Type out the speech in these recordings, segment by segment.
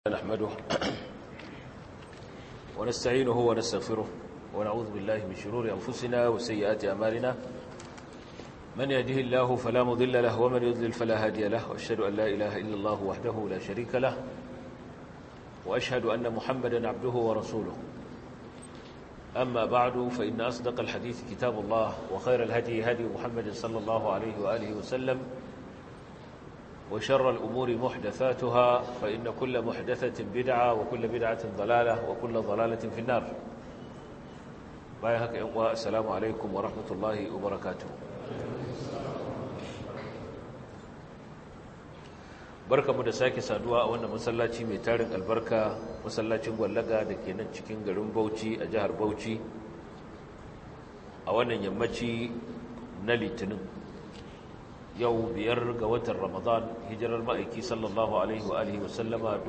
نحمده ونستعينه ونستغفره ونعوذ بالله من شرور أنفسنا وسيئات أعمالنا من يهده الله فلا مضل له ومن يضلل فلا هادي له وأشهد أن لا إله إلا الله وحده لا شريك له وأشهد أن محمدا عبده ورسوله أما بعد فإن أصدق الحديث كتاب الله وخير الهدي هدي محمد صلى الله عليه وآله وسلم وشر الأمور محدثاتها فإن كل محدثة بدعة وكل بدعة ضلالة وكل ضلالة في النار بايهك السلام عليكم ورحمة الله وبركاته barka mu da sake saduwa a wannan masallaci mai tarin albarka masallacin gwallaga da ke nan cikin garin Bauchi a jihar Bauchi a wannan yammaci na Litinin yau 5 ga watan Ramadan hijirar ma'aiki sallallahu alaihi wa alihi wa sallama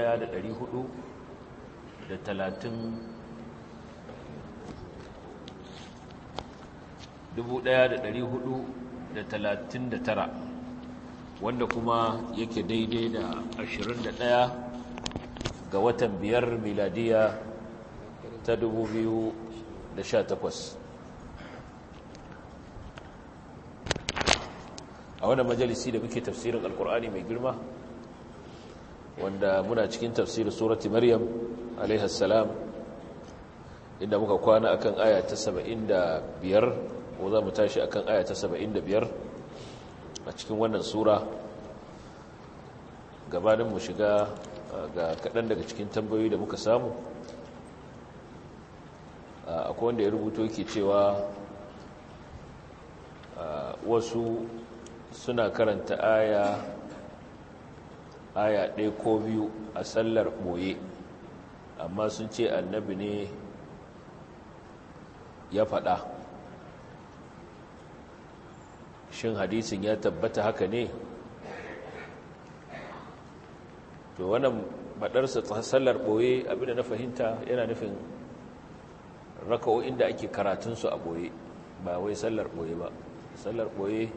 1439 wanda kuma yake daidai da 21 ga watan 5 miladiya ta 2018 a wannan majalisi da muke tafsirin alkur'ani mai girma wanda muna cikin tafsirin surati maryam alaiha salam inda muka kwana akan aya ta 75 ko za mu tashi akan aya ta 75 a cikin wannan sura gabanin mu shiga ga kaɗan daga cikin tambayoyi da muka samu akwai wanda ya rubuto yake cewa wasu suna karanta aya ɗaya ko biyu a sallar ɓoye amma sun ce annabi ne ya faɗa shin hadisin ya tabbata haka ne to wannan maɗarsa sallar ɓoye abinda na fahimta yana nufin raka'o'in da ake karatunsu a ɓoye ba wai sallar ɓoye ba sallar ɓoye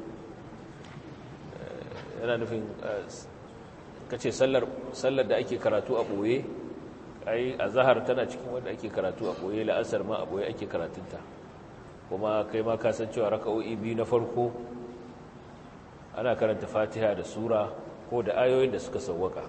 yana nufin kace sallar da ake karatu a boye ai azhar tana cikin wanda ake karatu a boye la'asar ma a boye ake karatunta kuma kai ma ka san cewa raka'o'i biyu na farko ana karanta Fatiha da sura ko da ayoyin da suka sawwaka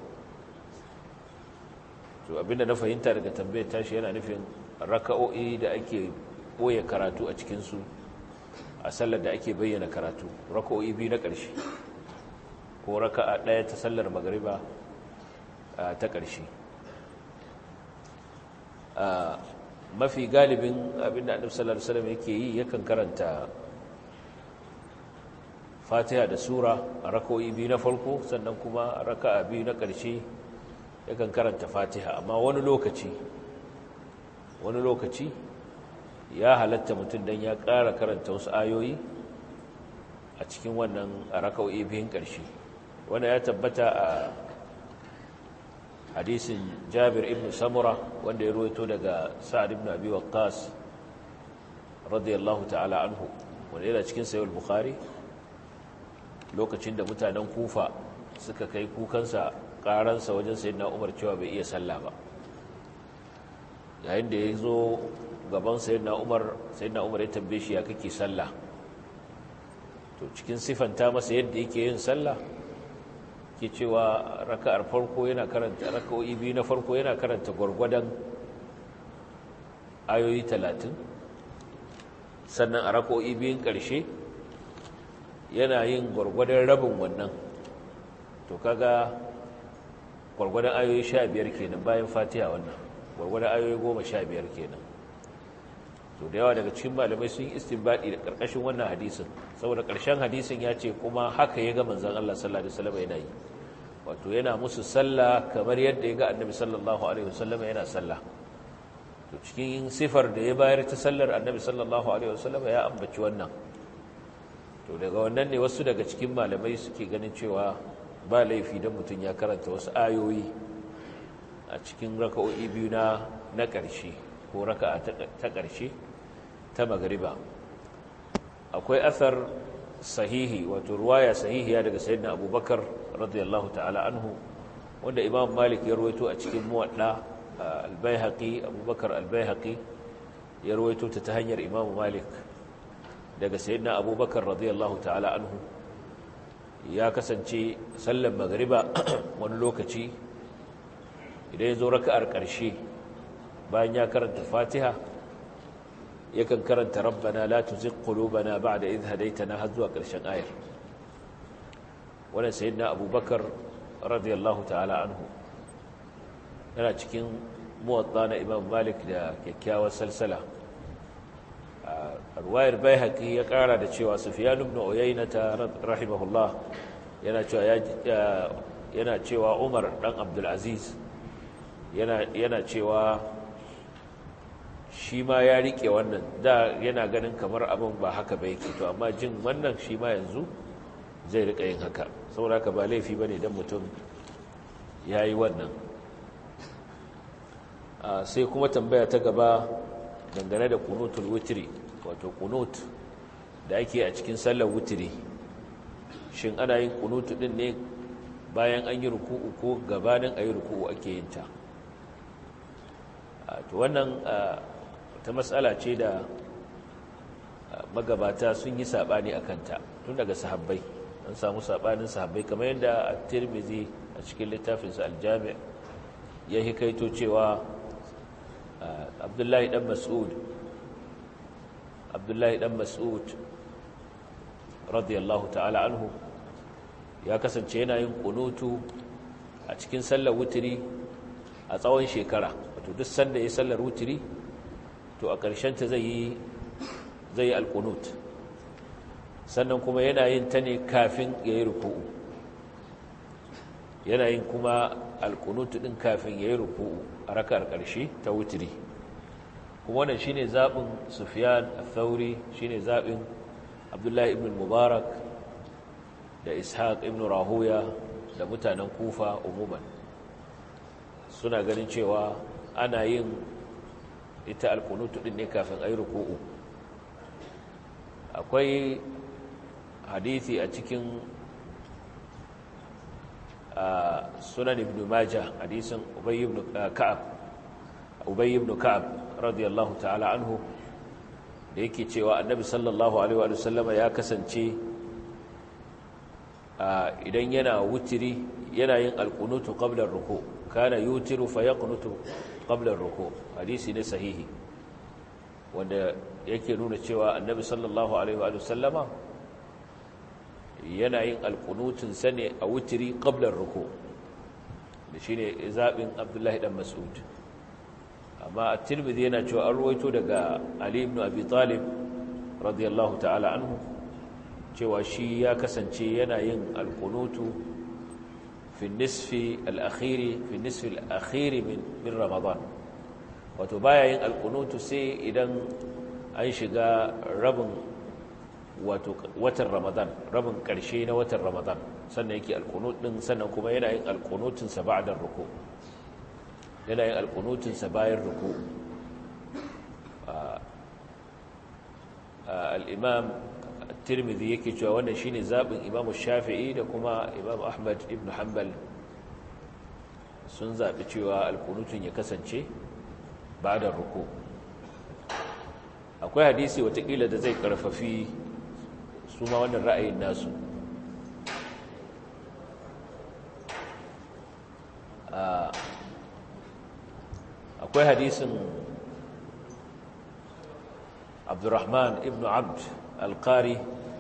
to abinda na fahimta daga tambayar tashi yana nufin raka'o'i da ake boye karatu a cikin su a sallar da ake bayyana karatu raka'o'i biyu na ƙarshe ko raka'a ɗaya ta sallar magariba ta ƙarshe mafi galibin abinda annabi sallallahu alaihi wasallam yake yi yakan karanta Fatiha da sura a raka'o'i biyu na farko sannan kuma a raka'a biyu na ƙarshe yakan karanta Fatiha amma wani lokaci ya halatta mutum dan ya ƙara karanta wasu ayoyi a cikin wannan raka'o'i biyun ƙarshe wanda ya tabbata a hadisin Jabir ibn Samura wanda ya ruwaito daga Sa'ad ibn Abi Waqqas radiyallahu ta'ala anhu wanda yana cikin sahih al-Bukhari lokacin da mutanen Kufa suka kai kukansa karansa wajen sayyidina Umar cewa bai iya sallah ba yayin da ya zo gaban sayyidina Umar ya tambaye shi ya kake sallah to cikin sifanta masa yadda yake yin sallah ke cewa raka'ar farko yana karanta raka'o'i biyu na farko yana karanta gwargwadon ayoyi 30 sannan a raka'o'i biyun ƙarshe yana yin gwargwadon rabin wannan to kaga gwargwadon ayoyi 15 kenan bayan Fatiha wannan gwargwadon ayoyi 15 kenan to da yawa daga cikin malamai sun yi istinbadi da karkashin wannan hadisin saboda karshen hadisin ya ce kuma haka ya ga manzon Allah sallallahu alaihi wasallam yana yi wato yana musu sallah kamar yadda ya ga annabi sallallahu alaihi wasallam yana sallah to cikin sifar da ya bayar ta sallar annabi sallallahu alaihi wasallam ya ambaci wannan to daga wannan ne wasu daga cikin malamai suke ganin cewa ba laifi dan mutun ya karanta wasu ayoyi a cikin raka'o'i biyu na ƙarshe ko raka'a ta ƙarshe ta magariba akwai athar sahihi wato ruwaya sahihiya daga sayyidina abubakar radiyallahu ta'ala anhu wanda Imam Malik ya rawaito a cikin Muwadda, al-Baihaqi Abubakar al-Baihaqi ya rawaito ta hanyar Imam Malik daga sayyidina Abubakar radiyallahu ta'ala anhu, ya kasance sallar magriba wani lokaci idan ya zo raka'ar ƙarshe bayan ya karanta Fatiha yakan karanta rabbana la tuzigh qulubana ba'da idh hadaytana har zuwa ƙarshen ayar. Wannan sayyidina Abubakar radiyallahu ta'ala anhu yana cikin Muwatta na Imam Malik da kyakkyawar salsala. A ruwayar Baihaqi ya ƙara da cewa Sufyan ibn Uyayna rahimahullah yana cewa Umar dan Abdul Aziz yana cewa shi ma ya rike wannan, da yana ganin kamar abin ba haka ba yake, to amma jin wannan shi ma yanzu zai rika yin haka, saboda haka ba laifi bane dan mutum yayi wannan. Sai kuma tambaya ta gaba dangane da kunutul witri, wato kunut da ake a cikin sallar witri, shin ana yin kunutu din ne bayan an yi ruku'u ko gabanin ayi ruku'u ake yin ta? To wannan ta matsala ce da magabata sun yi sabani akan ta tun daga sahabbai, an samu sabanin sahabbai kamar yadda at-Tirmidhi a cikin littafinsa al-Jami' ya hikaito cewa Abdullahi dan Mas'ud radiyallahu ta'ala anhu ya kasance yana yin kunutu a cikin sallar wutiri a tsawon shekara, wato duk sanda ya sallar wutiri to a ƙarshen ta zai yi alkunut, sannan kuma yana yin ta ne kafin ya yi ruku'u, yana yin kuma alkunutu din kafin ya yi ruku'u a raka'ar ƙarshe ta wutiri. Kuma wannan shine zaɓin Sufyan al-Thawri, shine zaɓin Abdullahi ibn Mubarak da Ishaq ibn Rahuya da mutanen Kufa umuman, suna ganin cewa ana yin ita alkunutu din ne kafin ayi ruku'u. Akwai hadisi a cikin sunan ibn Majah, hadisin Ubay ibn Ka'ab radiyallahu ta'ala anhu, da yake cewa annabi sallallahu alaihi wa sallama ya kasance idan yana wutiri yana yin alkunutu qabla ar-ruku', kana yutiru fa yaqnutu qabla ar-ruku'. Hadisi ne sahihi wanda yake nuna cewa annabi sallallahu alaihi wa sallama yana yin alkunutun sa ne a wutiri qabla ar-ruku', da shine zabin Abdullahi dan Mas'ud. Amma at-Tirmidhi yana cewa an ruwaito daga Ali ibn Abi Talib radiyallahu ta'ala anhu cewa shi ya kasance yana yin alkunutu fi nisfi al-akhiri min Ramadan, wato baya yin alkunutu sai idan an shiga rabin watan Ramadan, rabin karshe na watan Ramadan, sannan yake alkunut din, sannan kuma yana yin alkunutun sa ba'da ruku, yana yin alkunutun sa bayan ruku. al-Imam Tirmidhi yake cewa wannan shine zabin Imam Shafi'i da kuma Imam Ahmad ibn Hanbal, sun zabi cewa alkunutun ya kasance ba'da ruku. Akwai hadisi watakila da zai karfafi su ma wannan ra'ayin nasu. Akwai hadisin Abdurrahman ibn Abd al-Qari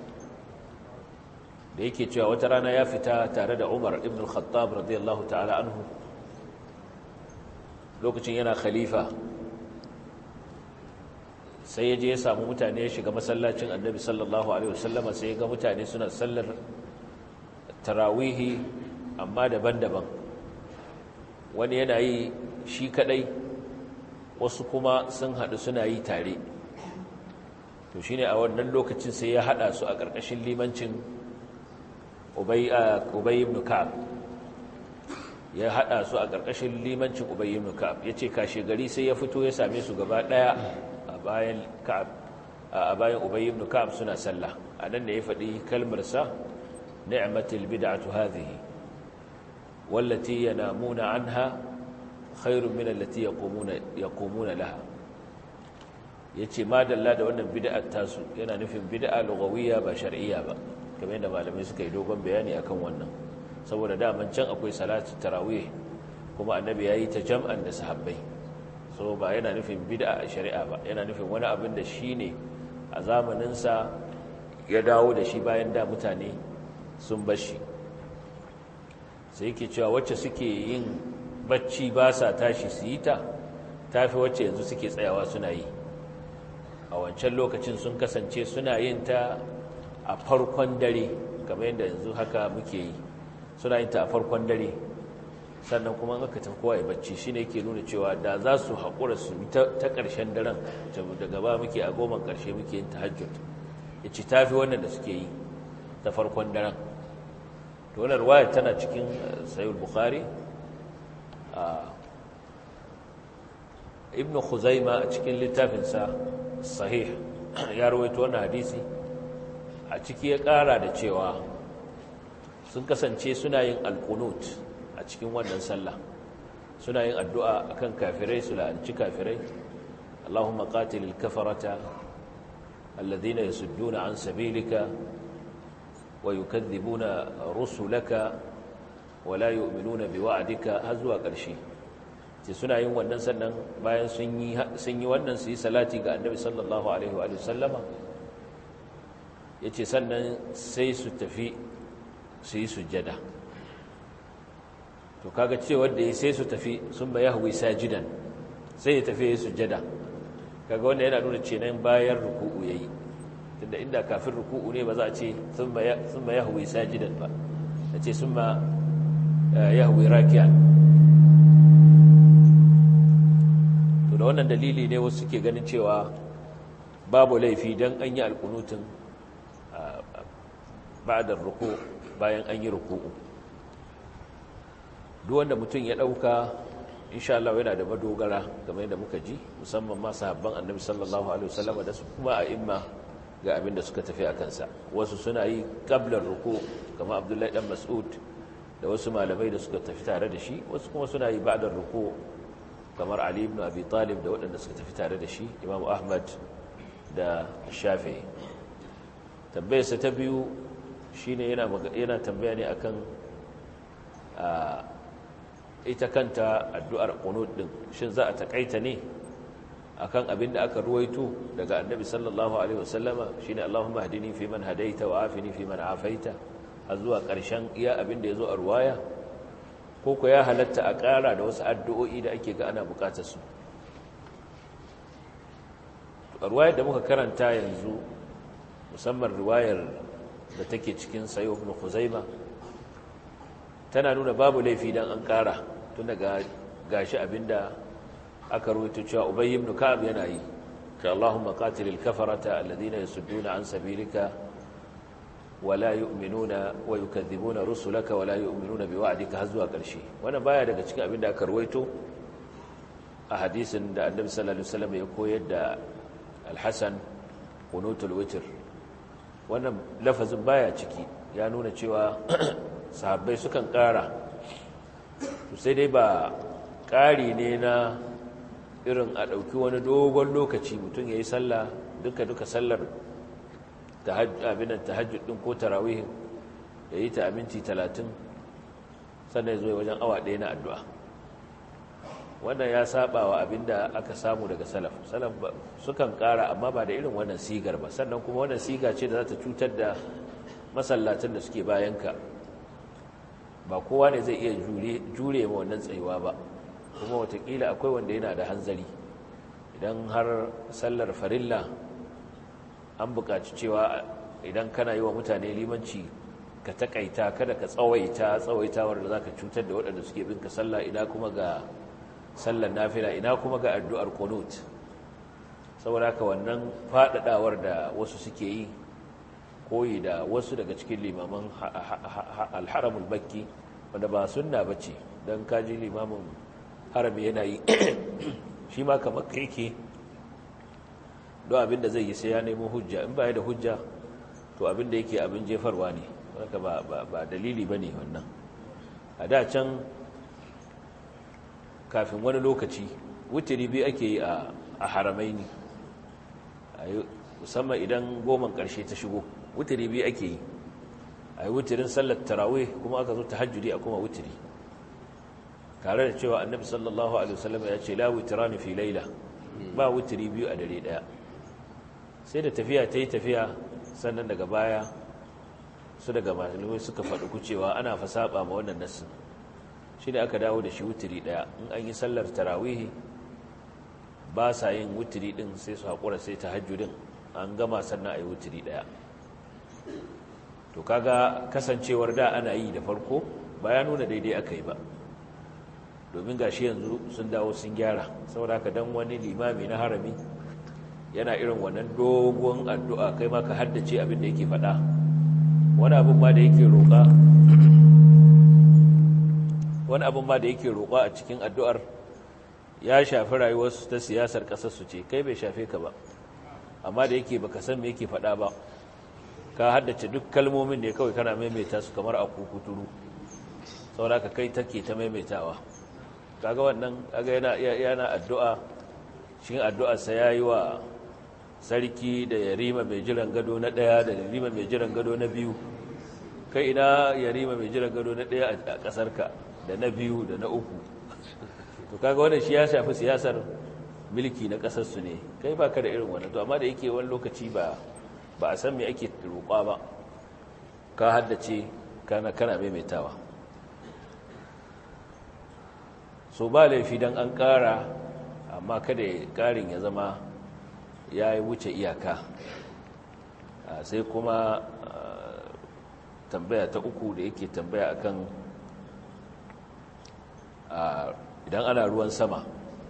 da yake cewa wata rana ya fita tare da Umar ibn al-Khattab radiyallahu ta'ala anhu, lokacin yana khalifa, sai ya je ya samu mutane, ya shiga masallacin annabi sallallahu alaihi wasallama, sai ya ga mutane suna sallar tarawihi amma daban-daban, wani yana yi shi kadai, wasu kuma sun haɗu suna yi tare. To shine a wannan lokacin sai ya haɗa su a ƙarƙashin limancin Ubay ibn Ka'ab, ya haɗa su a ƙarƙashin limancin Ubay ibn Ka'ab. Yace kashe gari sai ya fito ya same su gaba ɗaya a bayan Ubay ibn Ka'ab suna sallah. Anan ne ya faɗi kalmar sa ni'matul bid'atu hadhihi, wallati yanamuna anha khairun min allati yaqumuna laha. yace madalla da wannan bid'ar tasu yana nufin bid'a lughawiyya ba shar'iyya ba, kamar yadda malamai suka yi dogon bayani akan wannan, saboda daman can akwai salatu tarawih kuma annabi yayi ta jam'an da sahabbai, so ba yana nufin bid'a a shari'a ba, yana nufin wani abin da shine a zamanin sa ya dawo da shi bayan da mutane sun bar shi. sai yake cewa wacce suke yin bacci ba sa tashi su yi ta tafi wacce yanzu suke tsayawa suna yi. a wancan lokacin sun kasance suna yin ta a farkon dare kamar yadda yanzu haka muke yi, suna yin ta a farkon dare, sannan kuma aka tafi kowa ya bacci. shi ne yake nuna cewa da za su haƙura su yi ta ƙarshen daren, da gaba muke a goman ƙarshe muke yin tahajjud, ya ci tafi wannan da suke yi ta farkon daren. to wannan ruwaya tana cikin sahih bukhari. ibn khuzaima a cikin littafinsa sahih ya rawaito wannan hadisi, a ciki ya ƙara da cewa sun kasance suna yin alqunut a cikin wannan sallah, suna yin addu'a akan kafirai su la'anci kafirai. Allahumma qatilil kafarata alladhina yasudduna an sabilika wa yukadhibuna rusulaka wa la yu'minuna biwa'dika, har zuwa ƙarshe. ce suna yin wannan, sannan bayan sun yi wannan su yi salati ga annabi sallallahu alaihi wa sallama, yace sannan sai su tafi su yi sujjada. to kaga cewa da sai su tafi sun ba yahwi sajidan, sai ya tafi ya sujjada, kaga wanda yana nuna cewa bayan ruku'u yayi, tunda inda kafin ruku'u ne ba za a ce sun ba yahwi sajidan ba, a ce sun ba yahwi raki'an. da wannan dalili ne wasu suke ganin cewa babu laifi don an yi alkunutun ba'da ruku bayan an yi ruku'u. duk wanda mutum ya dauka insha Allah yana da madogara kamar yadda muka ji, musamman ma sahabban annabi sallallahu alaihi wasallam da su kuma a'imma ga abin da suka tafi a kansa. wasu suna yi qabla ruku kamar Abdullahi dan Mas'ud da wasu malamai da suka tafi tare da shi, wasu kuma suna yi ba'da ruku kamar Ali ibn Abi Talib da waɗanda suka tafi tare da shi, Imam Ahmad da Shafi'i. tambayarsa ta biyu shine yana tambaya ne akan ita kanta addu'ar qunut din, shin za a takaita ne akan abin da aka ruwaito daga Annabi sallallahu alaihi wasallama, shine Allahumma hdini fi man hadaita wa afini fi man afaita, har zuwa ƙarshen iya abin da yazo a ruwaya, ko ko ya halatta a ƙara da wasu addu'o'i da ake ga ana buƙatar su. Ruwayar da muka karanta yanzu, musamman riwayar da take cikin Sahih Ibn Khuzaimah, tana nuna babu laifi dan an ƙara, tun daga gashi abinda aka rawaito cewa Ubay ibn Ka'ab yana yi, ta Allahumma qatilil kafarata alladhina yasudduna an sabilika wala yu'minuna wa yukadhibuna rusulaka wala yu'minuna biwa'dika, har zuwa ƙarshe. Wannan baya daga cikin abin da aka rawaito a hadisin da Annabi sallallahu alaihi wasallam ya koyar da Al-Hasan qunutul witr. Wannan lafazin baya ciki, ya nuna cewa sahabbai sukan ƙara, sai dai ba ƙari ne na irin a ɗauki wani dogon lokaci mutum ya yi sallah duka sallar tahajjud din ko tarawihin ya yi ta minti 30 sannan ya zo wajen awa ɗaya na addu'a. wannan ya saba wa abinda aka samu daga salaf sukan ƙara, amma ba da irin wannan sigar ba, sannan kuma wannan siga ce da za ta cutar da masallatan da suke bayanka. ba kowa ne zai iya jure ma wannan tsayuwa ba, kuma watakila akwai wanda yana da hanzari. idan har sallar farilla an buƙaci cewa idan kana yi wa mutane limanci ka takaita, kada ka tsawaitawar da za ka cutar da waɗanda suke bin ka sallah, ina kuma ga sallar nafila, ina kuma ga addu'ar qunut. saboda haka wannan faɗaɗawar da wasu suke yi, koyi da wasu daga cikin limaman alharamul bakki, wanda ba sunna bace, dan kaji limamin harami yana yi shi ma kamar kai don abin da zai yi sai ya nemo hujja, in ba ya da hujja to abin da yake abin jefarwa ne, haka ba dalili ba ne wannan. a da can kafin wani lokaci wutiri biyu ake yi a haramaini musamman idan goman ƙarshe ta shigo wutiri biyu ake yi a yi wutirin sallar tarawih kuma aka zo tahajjudi a kuma wutiri tare da cewa annabi sallallahu alaihi wasallam ya ce la witrani fi laila ba wutiri biyu a dare daya sai da tafiya ta yi tafiya sannan daga baya su daga malamai suka faɗi kucewa ana fa saba ma wannan nassin shi ne aka dawo da shi wutiri daya in an yi sallar tarawih ba sa yin wutiri din sai su haƙura sai tahajjudin an gama sannan a yi wutiri daya to kaga kasancewar da ana yi da farko ba ya nuna daidai aka yi ba domin gashi yanzu sun dawo sun gyara saboda haka dan wani limami na harami yana irin wannan dogon addu'a kai ma ka haddace abin da yake faɗa wani abin ma da yake roƙa a cikin addu'ar ya shafi rayuwarsu ta siyasar ƙasar su ce kai bai shafe ka ba amma da yake baka san me yake faɗa ba ka haddace duk kalmomin ne kawai kana maimaita su kamar a kukuturu saboda ka kai take ta maimaitawa kaga wannan kaga yana addu'a cikin addu'arsa yayi wa sarki da yarima mai jiran gado na daya da yarima mai jiran gado na biyu kai ina yarima mai jiran gado na daya a kasarka da na biyu da na uku to kaga wannan shi ya shafi siyasar mulki na kasar su ne kai baka da irin wannan to amma da yake wani lokaci ba a san me ake roƙa ba ka haddace kana maimaitawa so ba laifi don an ƙara amma kada ƙarin ya zama ya yi wuce iyaka sai kuma tambaya ta uku da yake tambaya akan idan ana ruwan sama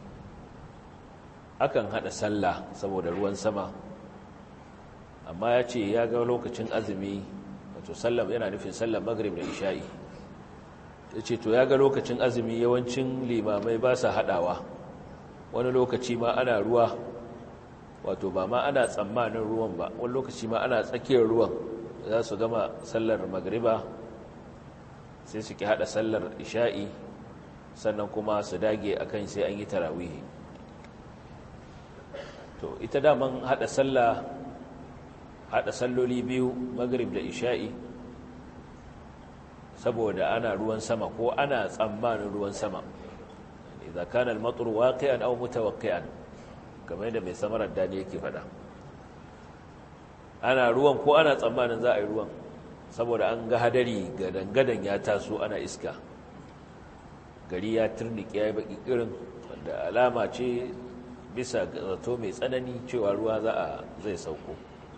akan haɗa sallah saboda ruwan sama amma ya ce ya ga lokacin azumi wato sallah yana nufin sallar maghrib da isha'i ya ce to ya ga lokacin azumi yawancin limamai ba sa haɗawa wani lokaci ma ana ruwa wato ba ma ana tsammanin ruwan ba wani lokaci ma ana tsakiyar ruwan za su gama sallar magriba sai su ki haɗa sallar isha'i sannan kuma su dage akan sai an yi tarawihi to ita daman haɗa salloli biyu magrib da isha'i saboda ana ruwan sama ko ana tsammanin ruwan sama idan kana al-matru waqi'an aw mutawaqqi'an kamar yadda mai samarar dani yake fada ana ruwan ko ana tsammanin za a yi ruwan saboda an ga hadari gadan ya taso ana iska gari ya turnike ya baki irin wanda alama ce bisa zato mai tsanani cewa ruwa zai sauko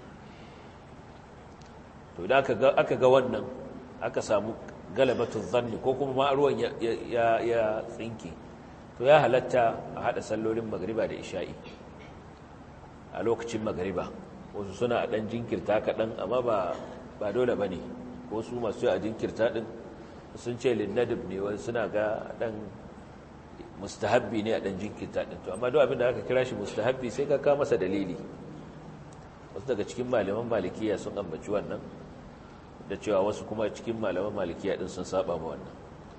to da aka ga wannan aka samu galabatun zanni ko kuma ma ruwan ya tsinke to ya halatta a hada sallolin magriba da isha'i a lokacin magriba wasu suna a dan jinkirta kaɗan amma ba dole ba ne ko su masu a jinkirta ɗin sun ce linnadib ne wani suna ga ɗan mustahabbi ne a ɗan jinkirta ɗin to amma duk abin da aka kira shi mustahabbi sai ka kawo masa dalili wasu daga cikin malaman malikiya sun ambaci wannan da cewa wasu kuma cikin malaman malikiya din sun saba ma wannan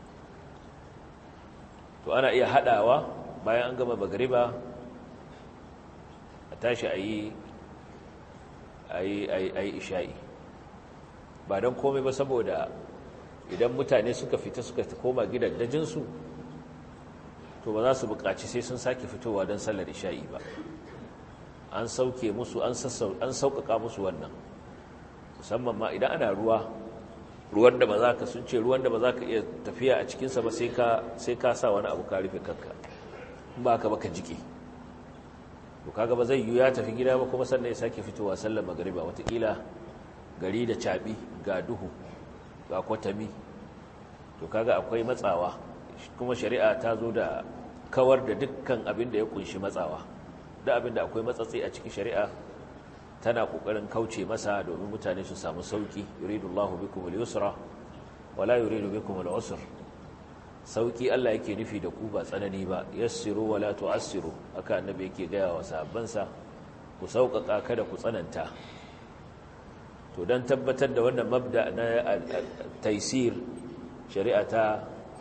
to ana iya hadawa bayan an gama magriba a tashi ayi isha'i ba don komai ba saboda idan mutane suka fita suka koma gidajen su to ba za su buƙaci sai sun sake fitowa don sallar isha'i ba an sauke musu an sauƙaƙa musu wannan musamman ma idan ana ruwan da ba za ka sun ce ruwan da ba za ka iya tafiya a cikinsa ba sai ka sa wani abu ka rufe kanka ba ka baka jike to kaga ba zai yi ya tafi gida ba kuma sannan ya sake fitowa sallar magariba watakila gari da caɓi ga duhu ga kwatami to kaga akwai matsawa kuma shari'a ta zo da kawar da dukkan abin da ya kunshi matsawa da abin da akwai matsatsi a cikin shari'a tana kokarin kauce masa domin mutane su samu sauki yuridullahu bikum al-yusra wala yuridu bikum al-usr sauki Allah yake nufi da ku ba tsanani ba yassiru wala tu'assiru haka annabi yake gaya wa sahabbansa ku sauƙaƙa kada ku tsananta to dan tabbatar da wannan mabda na taysir shari'a ta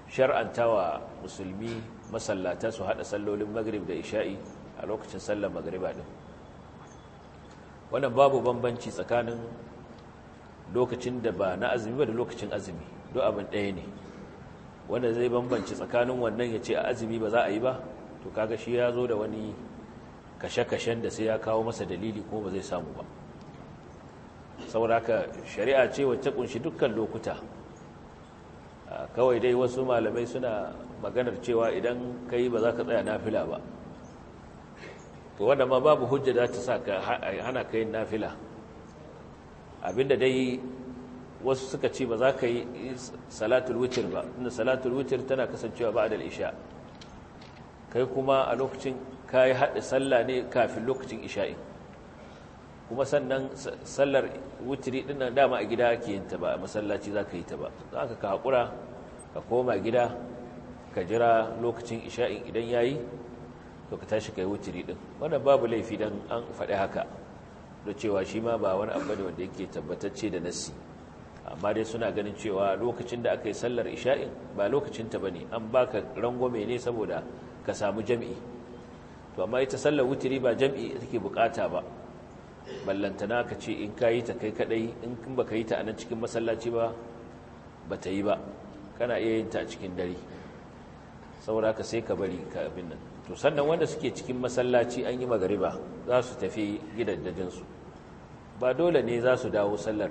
shar'antawa musulmi masallata su hada sallolin maghrib da isha'i a lokacin sallar magriba din. Wannan babu bambanci tsakanin lokacin da ba na azumi ba da lokacin azumi, duk abin ɗaya ne. Wanda zai bambanci tsakanin wannan ya ce a azumi ba za a yi ba, to kaga shi ya zo da wani kashe-kashen da sai ya kawo masa dalili ko ba zai samu ba. Saboda haka shari'a ce wacce kunshi dukkan lokuta. Kawai dai wasu malamai suna maganar cewa idan ka yi ba za ka tsaya nafila ba, to wanda ma babu hujja da ta sa ka hana ka yin nafila. Abinda dai wasu suka ce ba za ka yi salatul witr ba, inda salatul witr tana kasancewa ba'da al-isha, kai kuma a lokacin ka yi haɗa sallah ne kafin lokacin isha'i, kuma sannan sallar witri ɗin nan dama a gida ake yin ta ba a masallaci za ka yi ta ba, za ka haƙura ka koma gida ka jira lokacin isha'in idan ya yi, to ka tashi ka yi witri ɗin. Wannan babu laifi don an faɗi haka, da cewa shi ma ba wani abu ne wanda yake tabbatacce da nassi, amma dai suna ganin cewa lokacin da aka yi sallar isha'in ba lokacinta ba ne, an baka rangwame ne saboda ka samu jam'i. To amma ita sallar wutiri ba jam'i take bukata ba, ballantana ka ce in ka yi ta kai kadai, in ba ka yi ta a nan cikin masallaci ba ba ta yi ba, kana iya yin ta a cikin dare, saboda ka sai ka bari ka abin nan. To sannan wanda suke cikin masallaci an yi magariba za su tafi gidajensu, ba dole ne su dawo sallar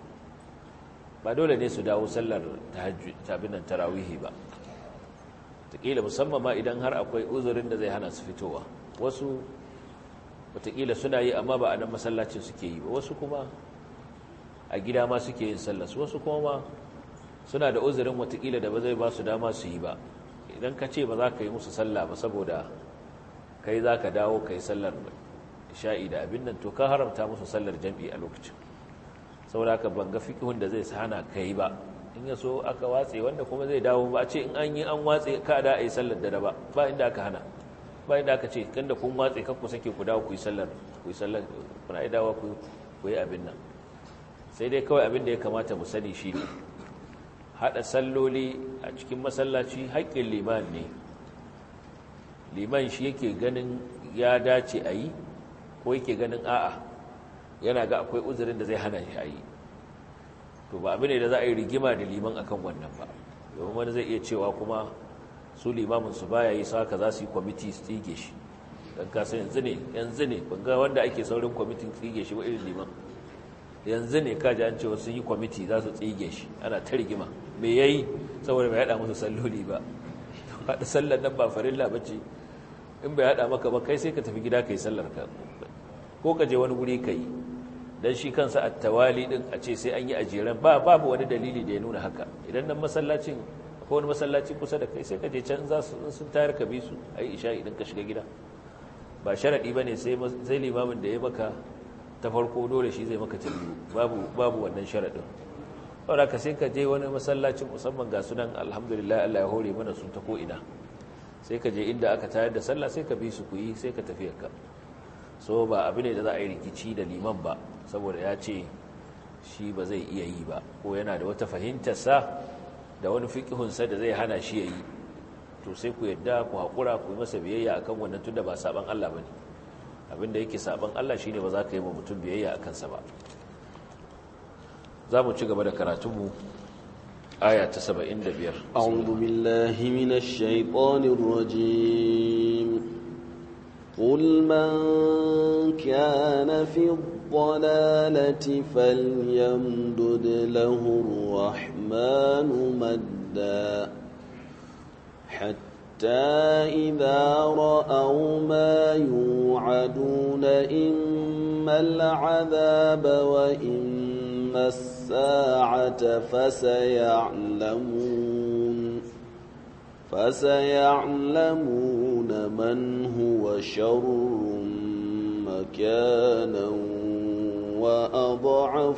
tabinan tarawihi ba. Wataƙila musamman ma idan har akwai uzurin da zai hana su fitowa, wasu wataƙila suna yi amma ba a nan masallacin suke yi ba, wasu kuma a gida ma suke yin sallarsu, wasu kuma ma suna da uzurin wataƙila da ba zai ba su dama su yi ba. Idan ka ce ba za ka yi musu sallah ba saboda kai za ka dawo ka yi sallar isha'i da abin nan, to ka haramta musu sallar jam'i a lokacin. Saboda ka banga fiqhun da zai hana ka yi ba, in ya so aka watse wanda kuma zai dawo ba a ce in an yi an watse ka da a yi sallar da ba, ba inda aka hana, ba inda aka ce kan da kun watse kan ku sake ku dawo ku yi sallar kuna yi dawo ku yi abin nan. Sai dai kawai abin da ya kamata mu sani shi ne haɗa salloli a cikin masallaci haƙƙin liman ne. Liman shi yake ganin ya dace a yi, ko yake ganin a'a yana ga akwai uzurin da zai hana shi a yi, to ba abin ne da za a yi rigima da liman akan wannan ba, domin wani zai iya cewa kuma su limamin su baya yi saka za su yi kwamiti su tsige shi, don kasa yanzu ne banga wanda ake saurin kwamitin tsige shi ba irin liman. Yanzu ne kaji an cewa sun yi kwamiti za su tsige shi, ana ta rigima me yayi saboda bai hada musu salloli ba. Hada sallar nan ba farilla bace, in bai hada maka ba kai sai ka tafi gida kai sallar ka, ko ka je wani guri kai. Dan shi kansa at-tawali din a ce sai an yi ajeran babu wani dalili da ya nuna haka. Idan nan masallacin ko wani masallaci kusa da kai sai ka je can za su sun tayar ka bi su ai isha idan ka shiga gida. Ba sharadi bane sai limamin da ya maka ta farko dole shi zai maka ta biyu, babu wannan sharadin. Saboda ka sai ka je wani masallacin musamman ga sunan alhamdulillah Allah ya hore mana sun ta ko ina, sai ka je inda aka tayar da sallah sai ka bi su ku yi sai ka tafi ka. So ba abu ne da za a yi rikici da liman ba saboda ya ce shi ba zai iya yi ba, ko yana da wata fahimtarsa da wani fiqhunsa da zai hana shi ya yi, to sai ku yadda ku haƙura ku yi masa biyayya akan wannan tunda ba saban Allah bane. Abinda yake saban Allah shine ba za ka yi wa mutum biyayya a kansa ba. za mu ci gaba da karatunmu aya ta 75. A'udhu billahi minash shaitanir rajim. Qul man kana fi dhalalati falyamdud lahu ar-rahmanu madda حتى إذا رأوا ما يوعدون إما العذاب وإما الساعة فسيعلمون من هو شر مكانا وأضعف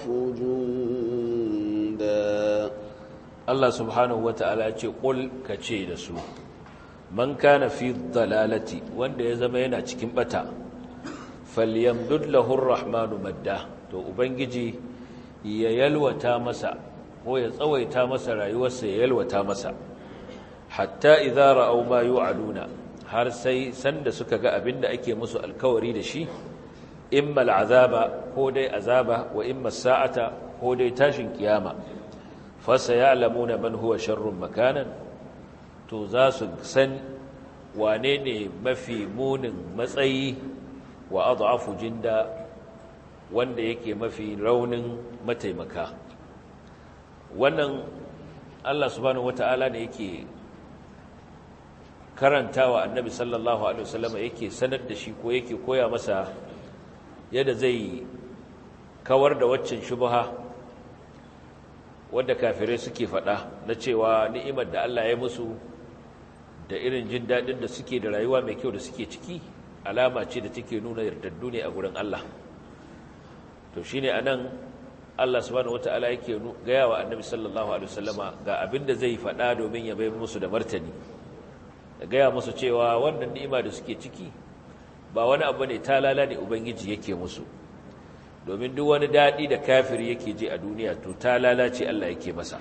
جندا. Allah subhanahu wa ta'ala ce ƙul ka ce da su man kana fi dalalati wanda ya zama yana cikin bata falyamdud lahu arrahmanu madda to ubangiji ya yalwata masa ko ya tsawaita masa rayuwarsa ya yalwata masa hatta idza ra'aw ma yu'aduna har sai sanda suka ga abinda ake musu alkawari da shi imma al'azaba ko dai azaba wa imma sa'ata ko dai tashin kiyama fa sayalamuna man huwa sharrun makanan to za su san wane ne mafi munin matsayi wa adhafu jinda wanda yake mafi raunin mataimaka. Wannan Allah subhanahu wata'ala ne yake karantawa annabi sallallahu alaihi wasallam yake sanar da shi ko yake koya masa yadda zai kawar da waccan shubha wadda kafirai suke faɗa na cewa ni'imar da Allah ya musu da irin jin daɗin da suke da rayuwa mai kyau da suke ciki alama ce da take nuna yardaddu ne a gurin Allah. To shine anan Allah subhanahu wataala yake gaya wa annabi sallallahu alaihi wasallama ga abinda zai faɗa domin ya bai musu da martani, da gaya musu cewa wannan ni'ima da suke ciki ba wani abu ne talala ne ubangiji yake musu, domin duk wani daɗi da kafiri yake ji a duniya to talala ce Allah yake masa.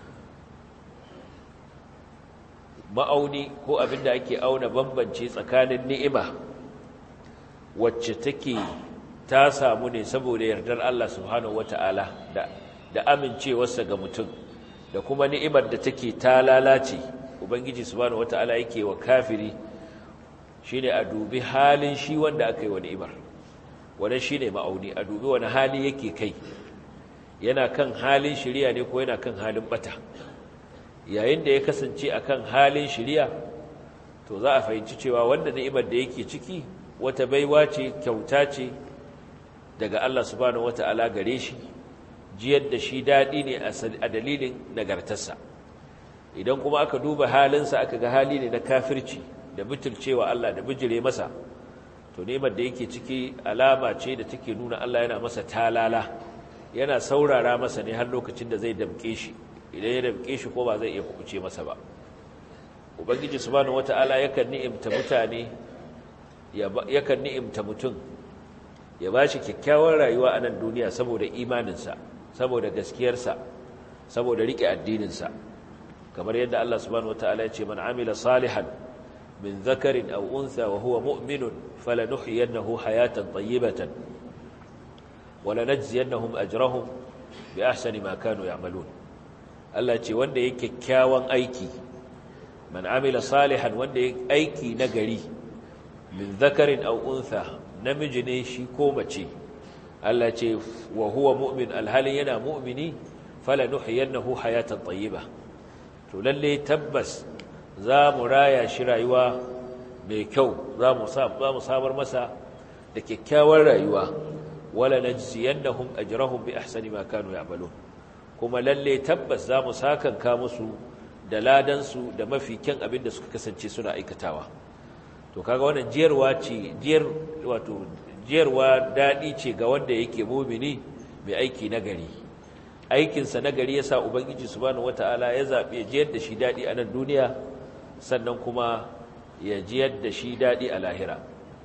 Ma'auni ko abinda ake auna bambance tsakanin ni'ima wacce take ta samu ne saboda yardar Allah subhanahu wata'ala da amincewarsa ga mutum, da kuma ni'imar da take ta lalace ubangiji subhanahu wata'ala yake wa kafiri, shine a dubi halin shi wanda aka yi wa ni'imar. Wannan shine ma'auni, a dubi wani hali yake kai, yana kan halin shiriya ne ko yana kan halin bata. Yayin da ya kasance akan halin shiriya to za a fahimci cewa wanda ni'imar da yake ciki wata baiwa ce, kyauta ce daga Allah subhanahu wata'ala gare shi, jiyar da shi daɗi ne a dalilin nagartarsa. Idan kuma aka duba halinsa aka ga hali ne na kafirci da butulcewa Allah da bijire masa, to ni'imar da yake ciki alama ce da take nuna Allah yana masa talala, yana saurara masa ne har lokacin da zai damƙe shi. Idan ya damƙe shi ko ba zai iya kubuce masa ba. Ubangiji subhanahu wata'ala yakan ni'imta mutane, yakan ni'imta mutum, ya ba shi kyakkyawar rayuwa a nan duniya saboda imaninsa, saboda gaskiyarsa, saboda riƙe addininsa. Kamar yadda Allah subhanahu wata'ala ya ce, man amila salihan min zakarin aw untha wa huwa mu'minun falanuhyiyannahu hayatan tayyibatan wa lanajziyannahum ajrahum bi ahsani ma kanu ya'malun. Allah ce wanda yake kyakkyawan aiki, man amila salihan, wanda yake aiki nagari, min zakarin aw untha, namiji ne shi ko mace, Allah ce wa huwa mu'min, alhalin yana mu'mini, falanuhyiyannahu hayatan tayyiba, to lalle tabbas za mu raya shi rayuwa mai kyau, za mu samar masa da kyakkyawar rayuwa, wala najziyannahum ajrahum bi ahsani ma kanu ya'malun, kuma lalle tabbas za mu sakanka musu da ladansu da mafi kyan abin da suka kasance suna aikatawa. To kaga wannan jiyarwa ce, jiyarwa daɗi ce ga wanda yake mumini mai aiki nagari. Aikinsa nagari ya sa Ubangiji subhanahu wata'ala ya zaɓi ya jiyar da shi daɗi a nan duniya, sannan kuma ya jiyar da shi daɗi a lahira.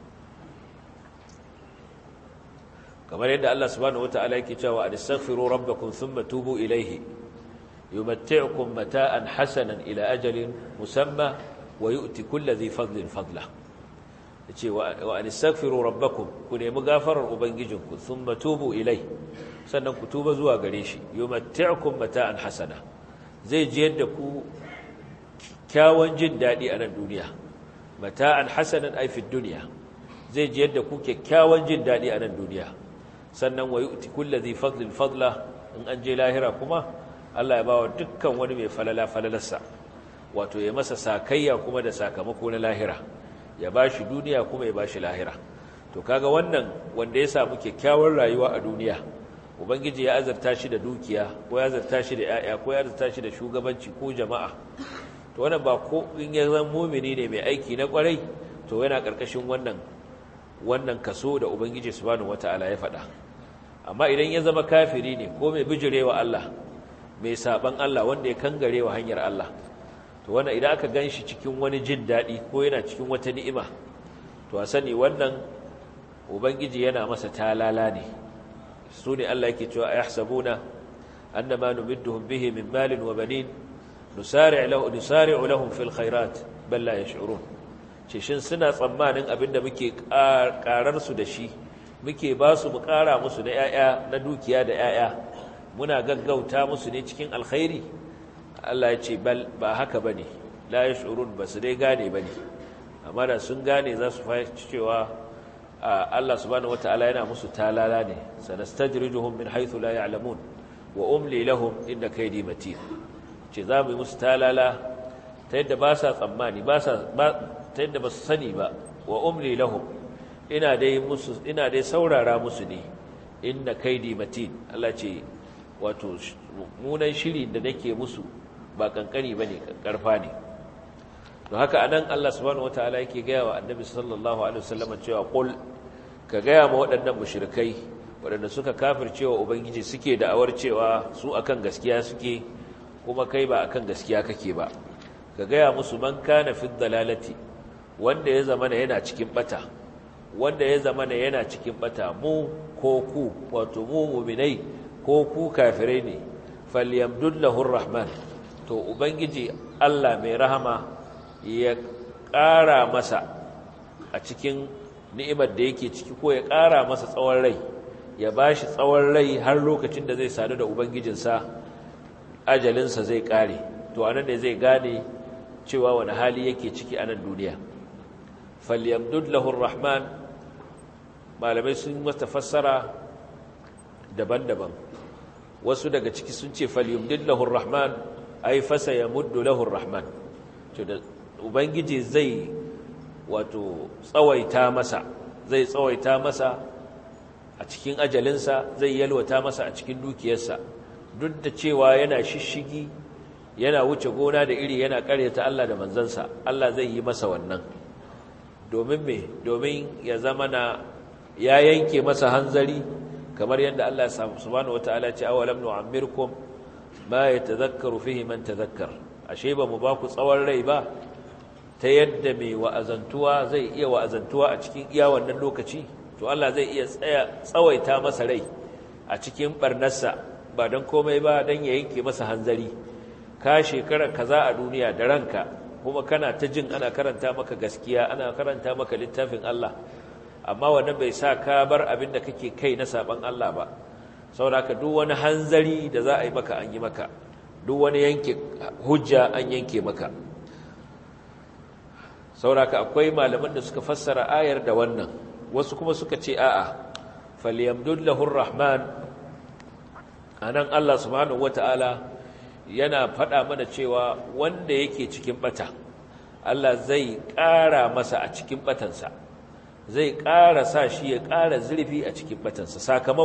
Kamar yadda Allah subhanahu wata'ala yake cewa astaghfiru rabbakum thumma tubu ilayhi yumatti'ukum mata'an hasanan ila ajalin musamma wa yu'ti kulli dhi fadlin fadlah. Yace wa astaghfiru rabbakum, ku nemi gafarar ubangijinku, thumma tubu ilayhi, sannan ku tuba zuwa gare shi, yumatti'ukum mata'an hasana, zai jiyar da ku kyawun jin dadi a nan duniya. Mata'an hasanan ay fi dunya, zai jiyar da ku kyakkyawan jin dadi a nan duniya. Sannan wa yu'ti kulli dhi fadlin fadlah, in an je lahira kuma Allah ya bawa dukkan wani mai falalarsa, wato ya masa sakayya kuma da sakamako na lahira, ya bashi duniya kuma ya bashi lahira. To kaga wannan wanda ya samu kyakkyawar rayuwa a duniya, ubangiji ya azarta shi da dukiya, ko ya azarta shi da 'ya'ya, ko ya azarta shi da shugabanci ko jama'a, to wannan ba ko in ya zama mu'mini ne mai aiki na kwarai, to yana karkashin wannan kaso da ubangiji subhanahu wataala ya faɗa. Amma idan ya zama kafiri ne ko mai bijirewa Allah, mai saban Allah, wanda ya kangarewa hanyar Allah, to wannan idan aka ganshi cikin wani jin daɗi ko yana cikin wata ni'ima, to a sani wannan ubangiji yana masa talala ne. Su ne Allah yake cewa ayahsabuna annama numidduhum bihi min malin wa banin nusari'u lahum fil khairat bal la yash'urun ce shin suna tsammanin abinda muke karar su da shi muke ba su mu kara musu na yaya na dukiya da yaya muna gaggauta musu ne cikin alkhairi Allah ya ce bal ba haka bane la yash'urun basu dai gane bane amma da sun gane za su fahimci cewa Allah subhanahu wataala yana musu talala ne sanastajrijuhum min haythu la ya'lamun wa umli lahum inna kaydi matin ce za mu yi musu talala ta yadda ba sa tsammani ta yadda ba su sani ba wa umli lahum ina dai saurara musu ne inna kaydi matin Allah ce wato munan shiri da nake musu ba kankani bane karfa ne to haka anan Allah subhanahu wataala yake gaya wa annabi sallallahu alaihi wasallam cewa qul ka gaya ma waɗannan mushrikai waɗanda suka kafircewa ubangiji suke da'awar cewa su akan gaskiya suke kuma kai ba akan gaskiya kake ba ka gaya musu man kana fi dalalati wanda ya zamana yana cikin bata mu ko ku wato mu mu'minai ko ku kafirai ne falyamdud lahu arrahman to ubangiji Allah mai rahama ya ƙara masa a cikin ni'imar da yake ciki ko ya ƙara masa tsawon rai ya bashi tsawon rai har lokacin da zai sadu da ubangijinsa ajalinsa zai ƙare to anan ne zai gane cewa wani hali yake ciki a nan duniya falyamdud lahu arrahman malamai sun masa fassara daban-daban wasu daga ciki sun ce falyamdud lahu arrahman ay fasayamuddu lahu arrahman to da ubangiji zai wato tsawaita masa a cikin ajalinsa zai yalwata masa a cikin dukiyarsa duk da cewa yana shishigi yana wuce gona da iri yana karyata Allah da manzansa Allah zai yi masa wannan domin ya zama ya yanke masa hanzari kamar yadda Allah subhanahu wataala ya ce awalam nu'ammirkum ma yatadhakkaru fihi man tadhakkar ashe ba mu ba ku tsawon rai ba ta yadda mai wa'azantuwa zai iya wa'azantuwa a cikin iya wannan lokaci to Allah zai iya tsawaita masa rai a cikin barnarsa ba don komai ba don ya yanke masa hanzari ka shekara kaza a duniya da ranka kuma kana ta jin ana karanta maka gaskiya ana karanta maka littafin Allah amma wannan bai sa ka bar abin da kake kai na saban Allah ba saboda duk wani hanzari da za a yi maka an yi maka duk wani yanke hujja an yanke maka sauraka akwai malaman da suka fassara ayar da wannan wasu kuma suka ce a'a falyamdud lahu arrahman anan Allah subhanahu wataala yana faɗa mana cewa wanda yake cikin bata Allah zai ƙara masa a cikin batansa zai ƙara sa shi ya ƙara zurfi a cikin batansa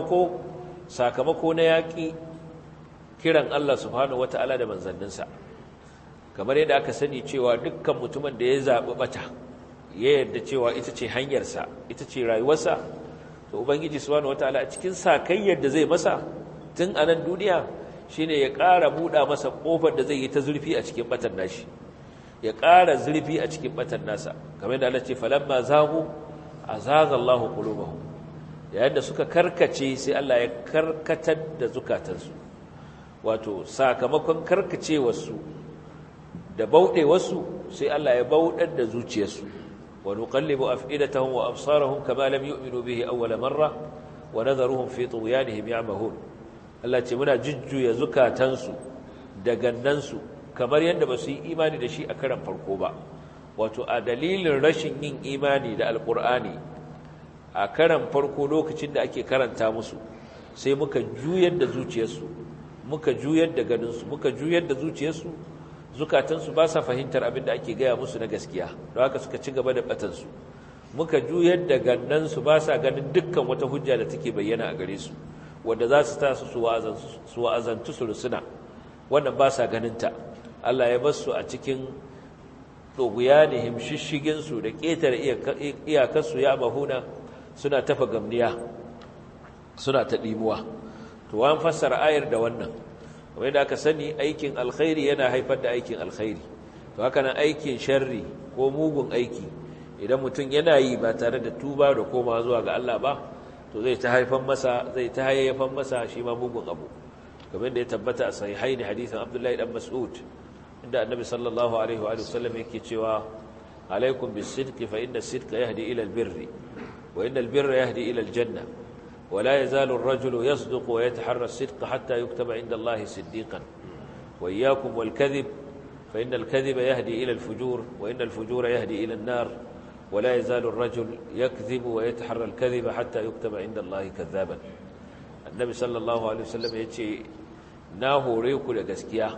sakamako na yaƙi kiran Allah subhanahu wataala da manzanninsa kamar yadda aka sani cewa dukkan mutumin da ya zaɓi bata ya yarda cewa ita ce hanyarsa ita ce rayuwarsa to ubangiji subhanahu wataala a cikin sakayyar da zai masa tun a nan duniya shine ya ƙara buɗa masa ƙofar da zai yi ta zurfi a cikin batan nashi ya ƙara zurfi a cikin batan nasa kamar yadda Allah ce falamma zagu azaga Allahu qulubahum yayin da suka karkace sai Allah ya karkatar da zukatansu wato sakamakon karkacewarsu da bauɗewarsu sai Allah ya bauɗar da zuciyarsu wa nuqallibu af'idatahum wa absarahum kama lam yu'minu bihi awwala marra wa nadharuhum fi tughyanihim ya'mahun Allah ce muna jujjuya zukatansu da gannansu kamar yadda ba su yi imani da shi a karan farko ba wato a dalilin rashin yin imani da alqur'ani a karan farko lokacin da ake karanta musu sai muka juyar da zuciyarsu muka juyar da ganinsu muka juyar da zuciyarsu zukatansu ba sa fahimtar abin da ake gaya musu na gaskiya don haka suka ci gaba da batansu muka juyar da gannansu ba sa ganin dukkan wata hujja da take bayyana a gare su wanda za su tasu su wa'azantu su rusuna wannan ba sa ganinta Allah ya basu a cikin ɗoguyanihim shishiginsu da ƙetare iyakarsu ya mahuna suna tafa gamniya suna ta ɗimuwa to an fassara ayar da wannan kamar da aka sani aikin alkhairi yana haifar da aikin alkhairi to haka nan aikin sharri ko mugun aiki idan mutum yana yi ba tare da tuba da koma zuwa ga Allah ba to zai ta haifan masa zai ta hayyafan masa shi ma mugun abu kamar da ya tabbata a sahihaini hadisin Abdullahi dan Mas'ud inda annabi sallallahu alaihi wa sallam yake cewa alaikum bis-sidqi fa inna as-sidqa yahdi ila al-birri wa inna al-birra yahdi ila al-janna wa la yazalu ar-rajulu yasduqu wa yataharra as-sidqa hatta yuktaba inda Allahi siddiqan wa iyyakum wal-kadhib fa inna al-kadhiba yahdi ila al-fujur wa inna al-fujura yahdi ila an-nar wa la yazalu ar-rajulu yakdhibu wa yataharra al-kadhiba hatta yuktaba inda Allahi kadhaban. Annabi sallallahu alaihi wa sallam yace na hore ku da gaskiya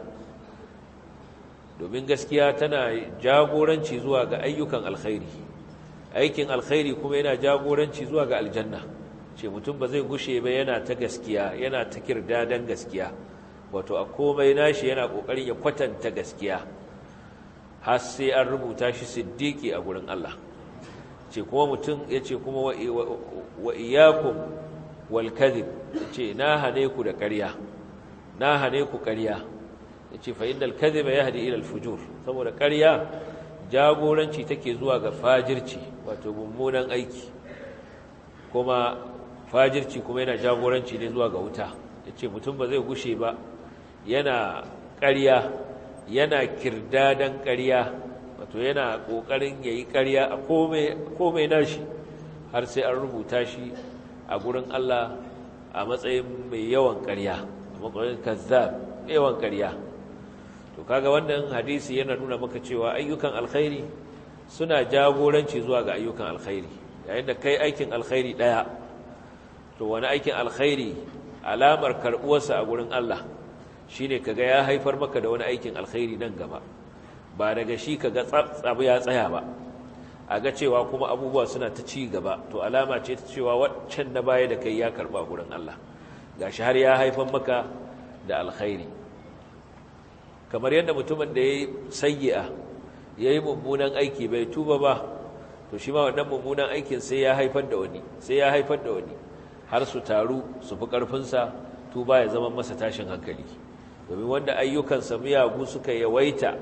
domin gaskiya tana jagoranci zuwa ga ayyukan alkhairi, aikin alkhairi kuma yana jagoranci zuwa ga aljanna. Ce mutum ba zai gushe ba yana ta gaskiya, yana ta kirdadan gaskiya, wato a komai nashi yana kokarin ya kwatanta gaskiya har sai an rubuta shi siddiqi a gurin Allah. Ce kuma mutum yace kuma wa iyyakum wal kadhib, ce na hane ku da ƙarya, na hane ku ƙarya. Yace fa innal kadhiba yahdi ila al-fujur, saboda ƙarya jagoranci take zuwa ga fajirci, wato mummunan aiki, kuma fajirci kuma yana jagoranci ne zuwa ga wuta. Yace mutum ba zai gushe ba yana ƙarya, yana kirdadan ƙarya, wato yana kokarin yayi ƙarya a komai nashi har sai an rubuta shi a gurin Allah a matsayin mai yawan ƙarya, a matsayin kazzab, yawan ƙarya. To kaga wannan hadisi yana nuna maka cewa ayyukan alkhairi suna jagoranci zuwa ga ayyukan alkhairi. Yayin da kai aikin alkhairi daya, to wani aikin alkhairi alamar karbuwarsa a gurin Allah shine kaga ya haifar maka da wani aikin alkhairi nan gaba, ba daga shi kaga tsabu ya tsaya ba, a ga cewa kuma abubuwa suna ta ci gaba, to alama ce ta cewa waccan na baya da kai ya karba gurin Allah, gashi har ya haifar maka da alkhairi. Kamar yadda mutumin da ya yi sayyi'a, ya yi mummunan aiki bai tuba ba, to shi ma wannan mummunan aikin sai ya haifar da wani, sai ya haifar da wani, har su taru su fi ƙarfinsa, tuba ya zama masa tashin hankali. Domin wanda ayyukansa miyagu suka yawaita,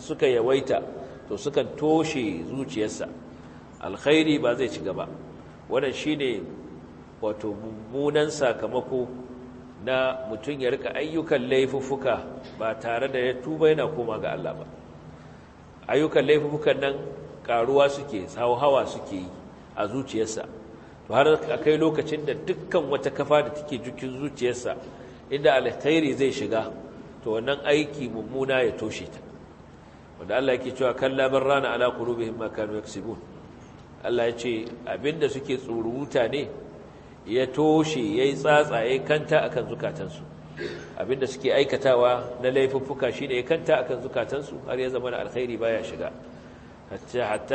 to sukan toshe zuciyarsa, alkhairi ba zai ci gaba. Wannan shi ne wato mummunan sakamako na mutum ya rika ayyukan laifuffuka ba tare da ya tuba yana koma ga Allah ba. Ayyukan laifuffukan nan karuwa suke, hawa suke yi a zuciyarsa, to har akai lokacin da dukkan wata kafa da take jikin zuciyarsa inda alkhairi zai shiga, to wannan aiki mummuna ya toshe ta. Wanda Allah yake cewa kalla barrana ala qulubihim ma kanu yaksibun. Allah ya ce abinda suke tsururuta ne ya toshe, ya yi tsatsa, ya kanta akan zukatansu. Abinda suke aikatawa na laifuffuka shi ne ya kanta akan zukatansu har ya zama na alkhairi baya shiga. Hatta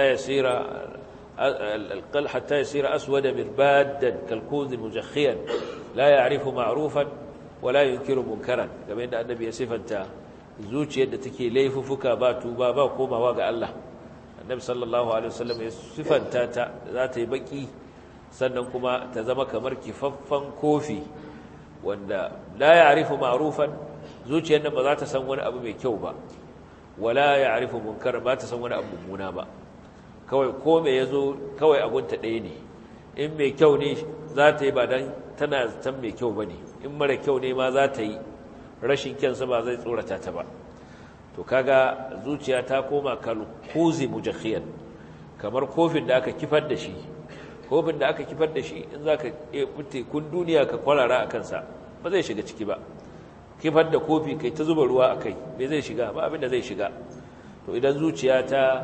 yasira aswada mirbadan kalkuzi mujakhiyan la ya'rifu ma'rufan wa la yunkiru munkaran, game yadda annabi ya sifanta zuciyar da take laifuffuka ba tuba ba komawa ga Allah. Annabi sallallahu alaihi wasallam ya sifanta ta za ta yi baki, sannan kuma ta zama kamar kifaffan kofi wanda la ya'rifu ma'rufan, zuciyar nan ba za ta san wani abu mai kyau ba, wala ya'rifu munkar, ba ta san wani abu mummuna ba. Kawai ko me yazo kawai agunta ɗaya ne, in mai kyau ne za ta yi ba dan tana san mai kyau bane, in mara kyau ne ma za ta yi, rashin kyansa ba zai tsorata ta ba. To kaga zuciya ta koma kalkuzi mujakhiyan, kamar kofin da aka kifar da shi. Kofin da aka kifar da shi in za ka tekun duniya ka kwarara a kansa ba zai shiga ciki ba. Kifar da kofi kai ta zuba ruwa a kai, bai zai shiga ba, abin da zai shiga. To idan zuciya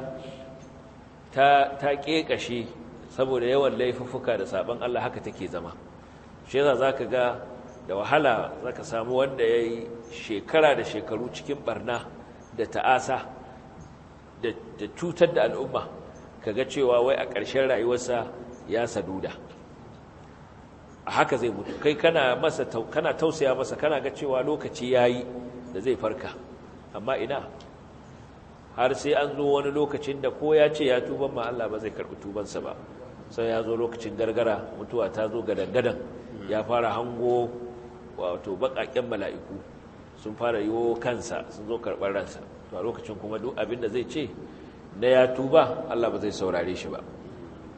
ta ƙeƙashe saboda yawan laifuffuka da saban Allah, haka take zama. Shi yasa za ka ga da wahala za ka samu wanda ya yi shekara da shekaru cikin barna da ta'asa da cutar da al'umma, ka ga cewa wai a ƙarshen rayuwarsa ya saduda, a haka zai mutu. Kai kana tausaya masa, kana ga cewa lokaci yayi da zai farka, amma ina, har sai an zo wani lokacin da ko ya ce ya tuban ma Allah ba zai karɓi tubansa ba. Sai ya zo lokacin gargara, mutuwa ta zo gadan-gadan, ya fara hango wato baƙaƙen mala'iku sun fara yiwo kansa, sun zo karɓar ransa. To a lokacin kuma duk abin da zai ce na ya tuba, Allah ba zai saurare shi ba.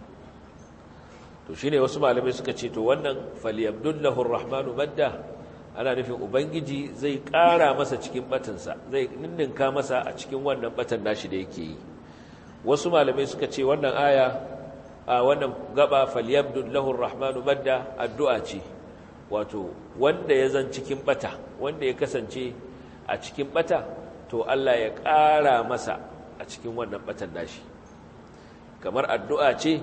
To shine wasu malamai suka ce to wannan falyabdullahu arrahmanu madda, ana nufin ubangiji zai ƙara masa cikin batansa, zai ninninka masa a cikin wannan batan nashi da yake yi. Wasu malamai suka ce wannan aya a wannan gaba falyabdud lahu arrahmanu madda addu'a ce, wato wanda ya zan cikin bata, wanda ya kasance a cikin bata, to Allah ya ƙara masa a cikin wannan batan nashi, kamar addu'a ce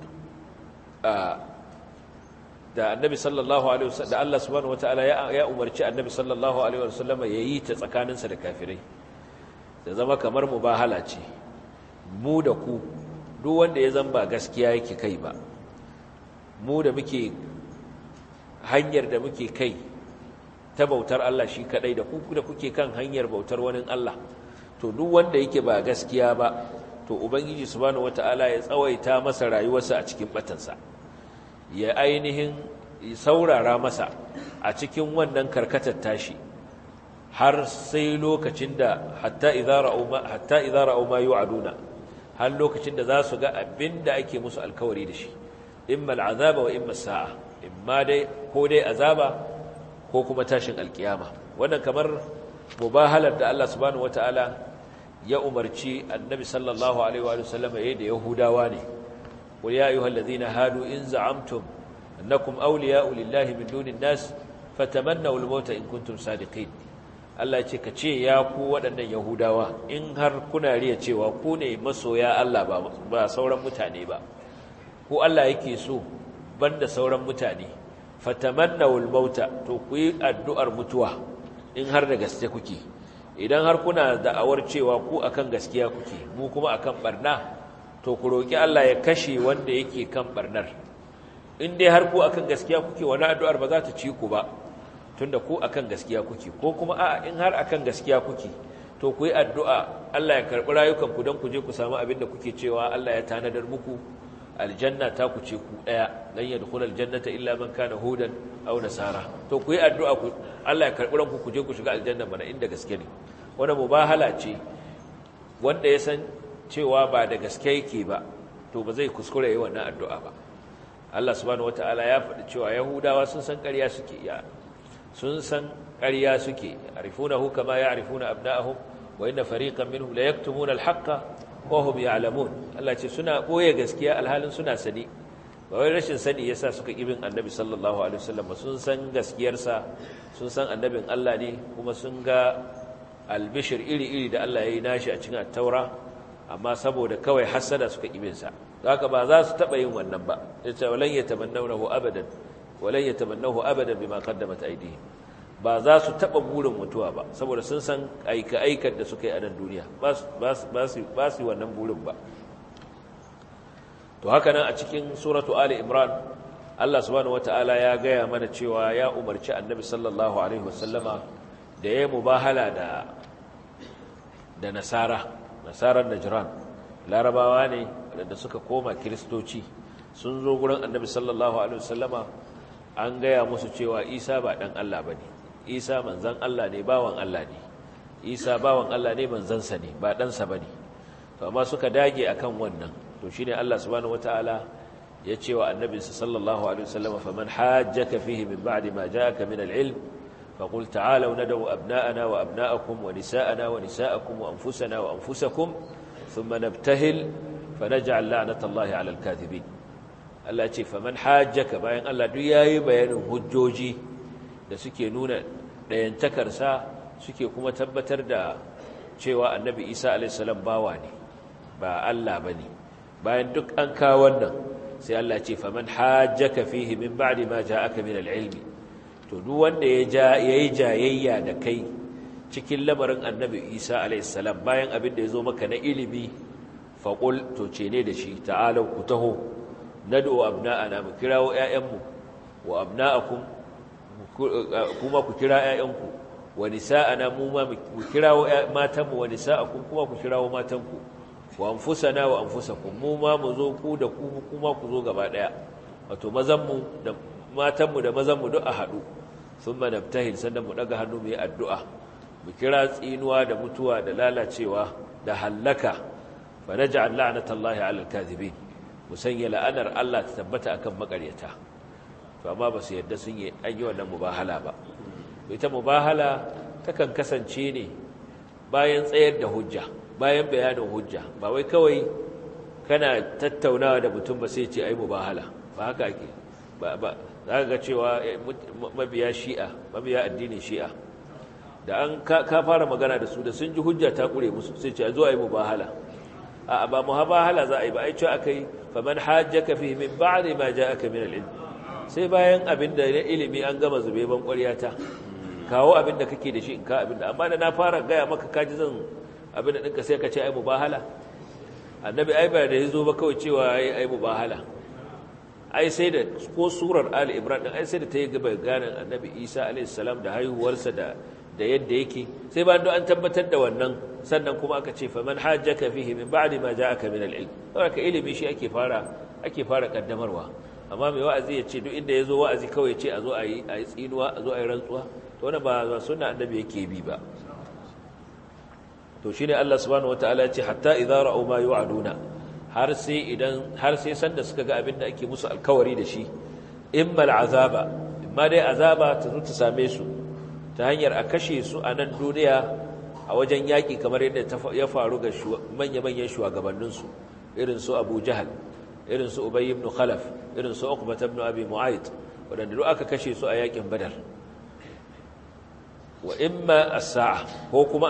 da annabi sallallahu alaihi wasallam, da Allah subhanahu wataala ya umarci annabi sallallahu alaihi wasallam ya yi ta tsakaninsa da kafirai, da zama kamar mubahala ce, mu da ku, duk wanda ya zan ba gaskiya yake kai ba, mu da muke hanyar da muke kai ta bautar Allah shi kadai, da ku da kuke kan hanyar bautar wani Allah, to duk wanda yake ba gaskiya ba, to ubangiji subhanahu wataala ya tsawaita masa rayuwarsa a cikin batansa, ya ainihin saurara masa a cikin wannan karkatar tashi, har sai lokacin da hatta idza ra'u ma yu'aduna, har lokacin da za su ga abinda ake musu alkawari da shi, imma al'azaba wa imma sa'a, imma dai ko dai azaba ko kuma tashin alkiyama. Wannan kamar mubahalar da Allah subhanahu wataala ya umarci annabi sallallahu alaihi wa sallam yayin da yahudawa ne. قل يا أيها الذين هادوا إن زعمتم أنكم أولياء لله من دون الناس فتمنوا الموت إن كنتم صادقين. Allah ce ka ce ya ku waɗannan Yahudawa, in har kuna riya cewa ku ne masoya Allah ba sauran mutane ba, ku Allah yake so banda sauran mutane, fatamannawul mauta, to ku yi addu'ar mutuwa in har da gaske kuke. Idan har kuna da'awar cewa ku akan gaskiya kuke, mu kuma akan barna, to ku roƙi Allah ya kashe wanda yake kan barnar. In dai har ku akan gaskiya kuke, wani addu'ar ba za ta ci ku ba, tunda ku akan gaskiya kuke, ko kuma in har akan gaskiya kuke, to ku yi addu'a Allah ya karɓi rayukanku don ku je ku samu abin da kuke cewa Allah ya tanadar muku, aljanna ta ku ce ku ɗaya, lan yadkhul aljannata illa man kana hudan aw nasara. To ku yi addu'a Allah ya karɓi ranku ku je ku shiga aljanna mana inda gaske ne. Wannan mubahala ce, wanda ya san cewa ba da gaske yake ba, to ba zai kuskure yi wannan addu'a ba. Allah subhanahu wataala ya faɗi cewa Yahudawa sun san ƙarya suke, sun san ƙarya suke, ya'rifunahu kama ya'rifuna abna'ahum wa inna fariqan minhum la yaktumuna al-haqqa wa hum ya'lamun. Allah ce suna boye gaskiya alhalin suna sani, ba wai rashin sani yasa suka kibin Annabi sallallahu alaihi wasallam, sun san gaskiyarsa, sun san annabin Allah ne, kuma sun ga albishir iri-iri da Allah ya yi nashi a cikin at-Taura, amma saboda kawai hasada suka kibinsa, haka ba za su taɓa yin wannan ba. Yace walan yatamannawhu abadan, walan yatamannahu abadan bima qaddamat aydihim, ba za su taɓa burin mutuwa ba, saboda sun san aika-aikar da suka yi a nan duniya, ba su wannan burin ba. To haka nan a cikin suratu Ali Imran, Allah subhanahu wata'ala ya gaya mana cewa ya umarci annabi sallallahu alaihi wasallama da ya mubahala da nasarar Najran, larabawa ne da suka koma kiristoci, sun zo gurin annabi sallallahu alaihi wasallama, an gaya musu cewa Isa ba dan Allah bane, Isa manzan Allah ne, bawan Allah ne, Isa bawan Allah ne, manzansa ne, ba ɗansa bane. To amma suka dage akan wannan, to shine Allah subhanahu wataala ya ce wa annabinsa sallallahu alaihi wasallama, faman hajjaka fihi min ba'di ma ja'aka min al-ilm فقل تعالوا ندعو أبناءنا وأبناءكم ونساءنا ونساءكم وأنفسنا وأنفسكم ثم نبتهل فنجعل لعنة الله على الكاذبين. Allah ce faman hajjaka, bayan Allah duk yayi bayanin hujjoji da suke nuna dayantakarsa, suke kuma tabbatar da cewa annabi Isa alayhi salam bawa ne, ba Allah bane. Bayan duk an kawo wannan, sai Allah ce faman hajjaka fihi min ba'di ma ja'aka min al-ilmi, to duk wanda yayi jayayya da kai cikin lamarin annabi Isa alayhi salam bayan abin da yazo maka na ilimi, faqul, to ce ne da shi, ta'alu ku taho, nad'u abna'ana, mu kirawo ƴaƴanmu, wa abna'akum, kuma ku kira ƴaƴanku, wa nisa'ana, mu ma mu kirawo matanmu, wa nisa'akum, kuma ku kirawo matanku, wa anfusana wa anfusakum, mu ma mu zo ku da ku kuma ku zo gaba daya, wato mazanmu da matanmu da mazanmu duk a haɗu. Thumma nabtahil, sannan mu daga hannu mu yi addu'a, mu kira tsinuwa da mutuwa da lalacewa da hallaka, fa naj'al la'natallahi 'alal kadhibin, mu sanya la'anar Allah ta tabbata akan makaryata. To amma ba su yadda sun yi an yi wannan mubahala ba. ita mubahala takan kasance ne bayan tsayar da hujja, bayan bayanin hujja, ba wai kawai kana tattaunawa da mutum ba sai ce ai mubahala, ba haka ake ba za ga cewa mabiya addinin shi'a da an ka fara magana da su da sun ji hujja ta kure musu sai ce a zo ai mubahala. a ba mubahala za a yi ba ai cewa akai faman hajjaka fihi min ba'di ma ja'aka min al-ilm, sai bayan abinda na ilimi an gama zube ban ƙwaryata, kawo abinda kake da shi in ka abinda, amma da na fara gaya maka kaji zan abinda ɗinka sai ka ce ai mubahala. Annabi ai ba da yazo ba kawai cewa ai mubahala, ai sai da ko surar Ali Imran din ai sai da ta yi gaba ganin Annabi Isa alayhi salam da haihuwarsa da yadda yake, sai ba an tabbatar da wannan sannan kuma aka ce faman hajjaka fihi min ba'di ma ja'aka min al-ilm. Saboda ilimi shi ake fara kaddamarwa, amma mai wa'azi ya ce duk inda yazo wa'azi kawai ce a zo a yi tsinuwa, a zo a yi rantsuwa, to wannan ba sunna Annabi yake bi ba. To shine Allah subhanahu wataala ya ce hatta idza ra'u ma yu'aduna, har sai sanda suka ga abin da ake musu alkawari da shi, imma al'azaba, imma dai azaba ta zo ta same su ta hanyar a kashe su a nan duniya a wajen yaƙi kamar yadda ya faru ga manya-manyan shugabanninsu irin su Abu Jahal, irin su Ubay ibn Khalaf, irin su Uqbah ibn Abi Mu'ayth, waɗanda duk aka kashe su a yaƙin Badar. Wa imma as-sa'a, ko kuma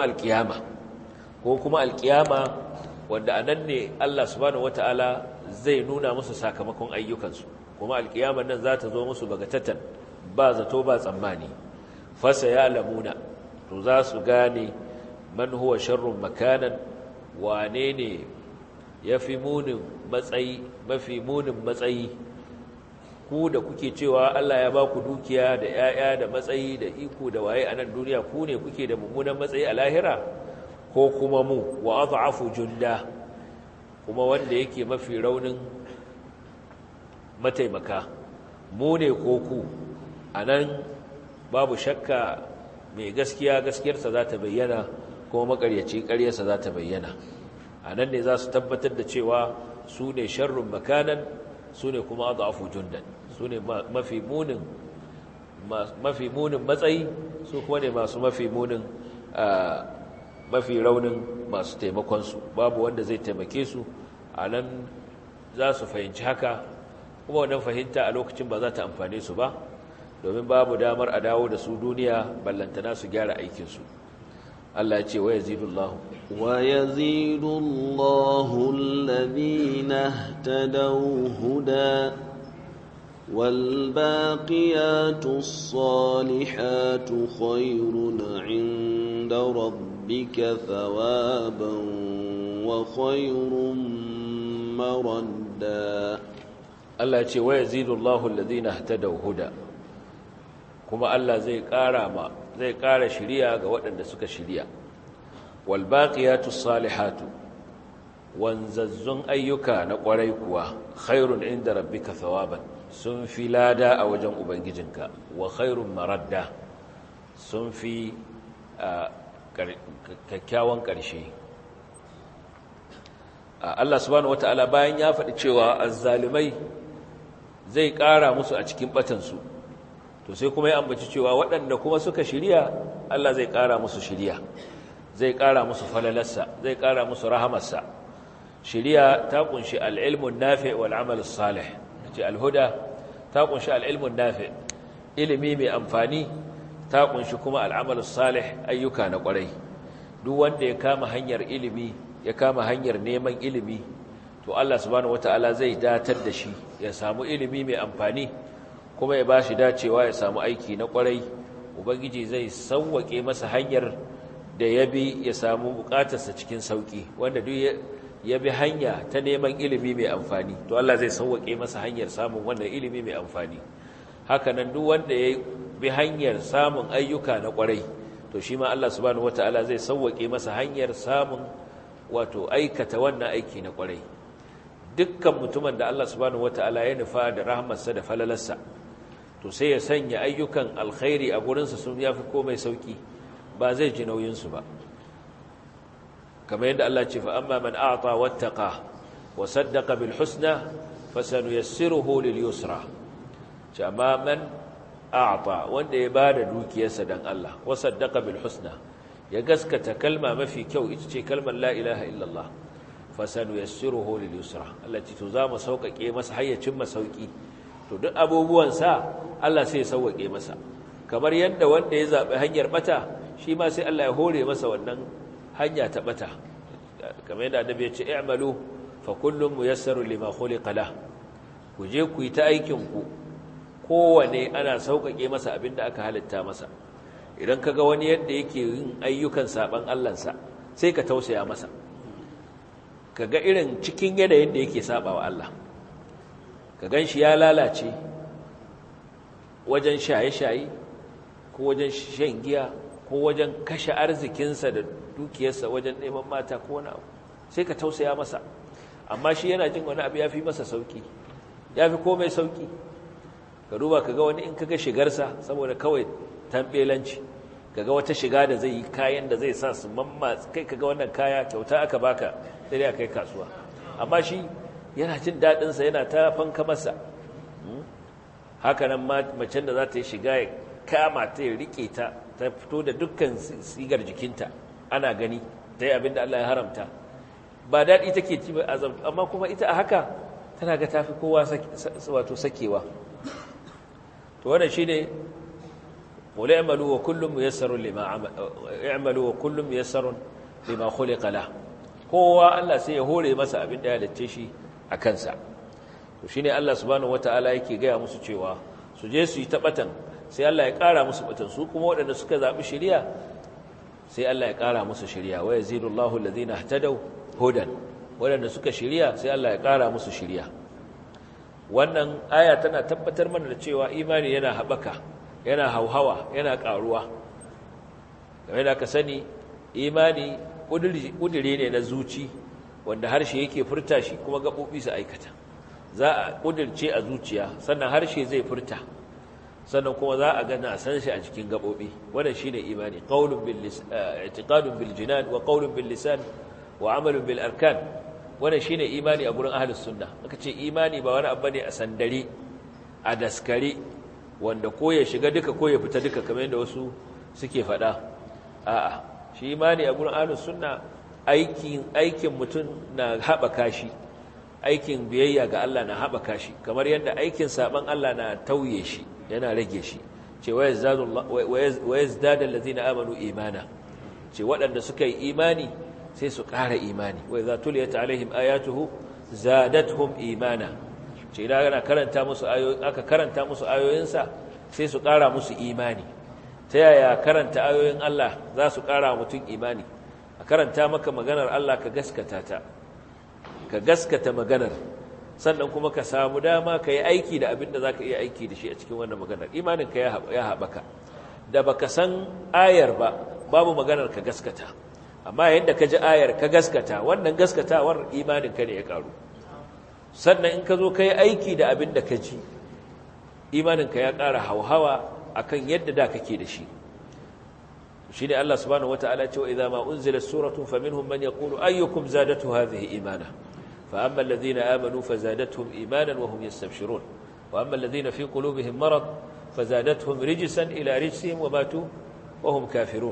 alƙiyama wanda a nan ne Allah subhanahu wata'ala zai nuna musu sakamakon ayyukansu, kuma alƙiyaman nan za ta zo musu bagatatan, ba zato ba tsammani. Fasa ya lamuna, to za su gane man huwa sharrun makanan, wane ne ya fi munin matsayi, mafi munin matsayi. Ku da kuke cewa Allah ya ba ku dukiya da 'ya'ya da matsayi da iko da waye a nan duniya, ku ne kuke da mummunan matsayi a lahira, ko kuma mu wa adhafu junda, kuma wanda yake mafi raunin mataimaka, mu ne ko ku? Anan babu shakka mai gaskiya gaskiyarsa za ta bayyana, kuma makaryaci ƙaryarsa za ta bayyana. Anan ne za su tabbatar da cewa su ne sharrun makanan, su ne kuma adhafu jundan, su ne mafi munin matsayi, su kuma ne masu mafi munin mafi raunin masu taimakonsu. Babu wanda zai taimake su. A nan za su fahimci haka, kuma wannan fahimta a lokacin ba za ta amfane su ba, domin babu damar a dawo da su duniya ballantana su gyara aikinsu. Allah ya ce wa yazidullahu alladhina ihtadaw huda wal baqiyatus salihatu khayrun 'inda rabbika thawaban wa khayrun maradda. Allah ya ce wa yazidullahu alladhina ihtadaw huda, kuma Allah zai ƙara shiriya ga waɗanda suka shiriya. Wal baqiyatus salihatu, wanzazzun ayyuka na ƙwarai kuwa, khairun inda rabbika thawaban, sun fi lada a wajen ubangijinka, wa khairun maradda, sun fi kyakkyawan ƙarshe. Allah subhanahu wataala bayan ya faɗi cewa azzalimai zai ƙara musu a cikin batansu, to sai kuma ya ambaci cewa waɗanda kuma suka shirya, Allah zai ƙara musu shirya, zai ƙara musu falalarsa, zai ƙara musu rahamarsa. Shirya ta ƙunshi al'ilmun nafi wal amal salih, ce alhuda ta ƙunshi al'ilmun nafi, ilimi mai amfani, ta ƙunshi kuma al'amal salih, ayyuka na ƙwarai. Duk wanda ya kama hanyar ilimi, ya kama hanyar neman ilimi, to Allah subhanahu wata'ala zai datar da shi ya samu ilimi mai amfani, kuma ya ba shi dacewa ya samu aiki na ƙwarai. Ubangiji zai sauwaƙe masa hanyar da ya bi ya samu buƙatarsa cikin sauƙi. Wanda duk ya bi hanya ta neman ilimi mai amfani, to Allah zai sauwaƙe masa hanyar samun wannan ilimi mai amfani. Hakanan duk wanda ya bi hanyar samun ayyuka na ƙwarai, to shi ma Allah subhanahu wata'ala zai sauwaƙe masa hanyar samun wato aikata wannan aiki na ƙwarai. Dukkan mutumin da Allah subhanahu wata'ala ya nufa da rahmarsa da falalarsa, to sai ya sanya ayyukan alkhairi a gurinsa sun yafi komai sauki, ba zai ji nauyinsu ba. kamar yadda Allah ce fa amma man a'ta wattaqa wa saddaqa bil husna fasanuyassiruhu lil yusra. ce amma a'ta wanda ya bada dukiyarsa dan Allah wa saddaqa bil husna ya gaskata kalma mafi kyau ita ce kalmar la ilaha illallah fasanuyassiruhu lil yusra Allah ce to za mu sauƙaƙe masa hayyacin masauki to duk abubuwan sa Allah sai ya sauƙaƙe masa kamar yadda wanda ya zabi hanyar bata shi ma sai Allah ya hore masa wannan hanya ta bata kamar yadda annabi ya ce i'malu fa kullum muyassarun lima khuliqa lah ku je ku yi ta aikin ku kowane ana sauƙaƙe masa abinda aka halitta masa idan kaga wani yadda yake yin ayyukan saban Allahnsa sai ka tausaya masa kaga irin cikin yanayin da yake sabawa Allah ka ganshi ya lalace wajen shaye-shaye ko wajen shan giya ko wajen kashe arzikinsa da dukiyarsa wajen neman mata ko wani abu sai ka tausaya masa amma shi yana jin wani abu ya fi masa sauki ya fi komai sauki ka duba kaga wani in kaga shigarsa saboda kawai tambelanci kaga wata shiga da zai yi kayan da zai sa su mamma kai kaga wannan kaya kyauta aka baka sai dai kai kasuwa amma shi yana jin dadin sa yana ta fanka masa haka nan macen da za ta yi shiga ya kama ta ya rike ta ta fito da dukkan sigar jikinta ana gani ta yi abinda Allah ya haramta ba daɗi take ci ba amma kuma ita a haka tana ga tafi kowa wato sakewa to wannan shine wala ya'malu wa kullum muyassarun lima khuliqa la kowa Allah sai ya hore masa abinda ya dace shi a kansa to shine Allah subhanahu wataala yake gaya musu cewa su je su yi tabatan sai Allah ya ƙara musu batan su kuma waɗanda suka zaɓi shari'a sai Allah ya ƙara musu shari'a wa yazidullahu alladhina ihtadaw hudan waɗanda suka shari'a sai Allah ya ƙara musu shari'a wannan aya tana tabbatar mana da cewa imani yana haɓaka yana hauhawa yana ƙaruwa game da ka sani imani ƙudiri ne na zuci wanda harshe yake furta shi kuma gaɓoɓi su aikata za a ƙudirce a zuciya sannan harshe zai furta sannan kuma za a gana san shi a cikin gabobi wannan shine imani qaulun bil i'tiqadun bil jinan wa qaulun bil lisan wa amalun bil arkan wannan shine imani a gurin ahlus sunna aka ce imani ba wani abu ne a sandare a daskare wanda ko ya shiga duka ko ya fita duka kamar yadda wasu suke faɗa a'a shi imani a gurin ahlus sunna aikin mutum na haɓaka shi aikin biyayya ga Allah na haɓaka shi kamar yadda aikin saban Allah na tauye shi yana rage shi ce wa yazdadu allazina amanu imana ce waɗanda suka yi imani sai su ƙara imani wa idza tuliyat alaihim ayatuhu zadatuhum imana ce idan ana karanta musu ayoyi aka karanta musu ayoyinsa sai su ƙara musu imani ta yaya karanta ayoyin Allah za su ƙara mutum imani a karanta maka maganar Allah ka gaskata ta ka gaskata maganar sannan kuma ka samu dama ka yi aiki da abin da za ka iya aiki da shi a cikin wannan maganar imaninka ya haɓaka da ba ka san ayar ba babu maganar ka gaskata amma yadda ka ji ayar ka gaskata wannan gaskatawar imaninka ne ya ƙaru sannan in ka zo ka yi aiki da abin da ka ji imaninka ya ƙara hauhawa a kan yadda da kake da shi shi ne Allah subhanahu wa ta'ala cewa idza ma unzilat suratun faminhum man yaqulu ayyukum zadatu hadhihi imana فأما الذين آمنوا فزادتهم إيمانا وهم يستبشرون وأما الذين في قلوبهم مرض فزادتهم رجسا إلى رجسهم وماتوا وهم كافرون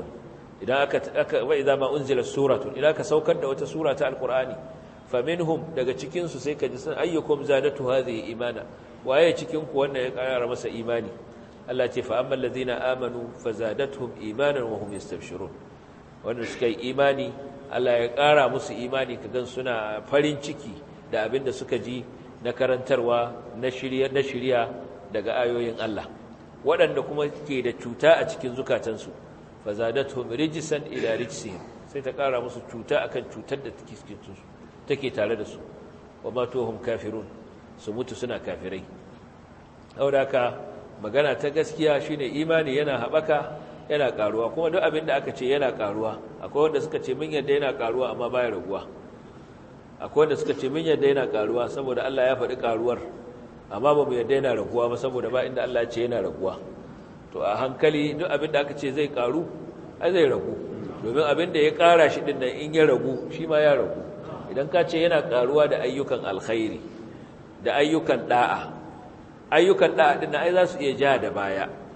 وإذا ما أنزل السورة إذا كسوكن وتسورة القرآن فمنهم daga cikin su sai kaji san ayyukum zadatu hadhihi imana waye cikin ku wannan ya ƙara masa imani Allah ce fa ammal ladina amanu fazadatuhum imanan wa hum yastabshirun wanda suka yi imani Allah ya ƙara musu imani ka gan suna farin ciki da abin da suka ji na karantarwa na shirya daga ayoyin Allah waɗanda kuma ke da cuta a cikin zukatansu fa zadatuhum rijsan ila rijsihim sai ta ƙara musu cuta akan cutar da take tare da su wa matuhum kafirun su mutu suna kafirai saboda haka magana ta gaskiya shine imani yana haɓaka yana karuwa kuma duk abin da aka ce yana karuwa akwai wanda suka ce min yadda yana karuwa amma baya raguwa akwai wanda suka ce min yadda yana karuwa saboda Allah ya faɗi karuwar amma ba mu yadda yana raguwa ba saboda ba inda Allah ya ce yana raguwa to a hankali duk abin da aka ce zai karu ai zai ragu domin abin da ya kara shi din nan in ya ragu shi ma ya ragu idan ka ce yana karuwa da ayyukan alkhairi da ayyukan da'a din nan ai za su iya ja da baya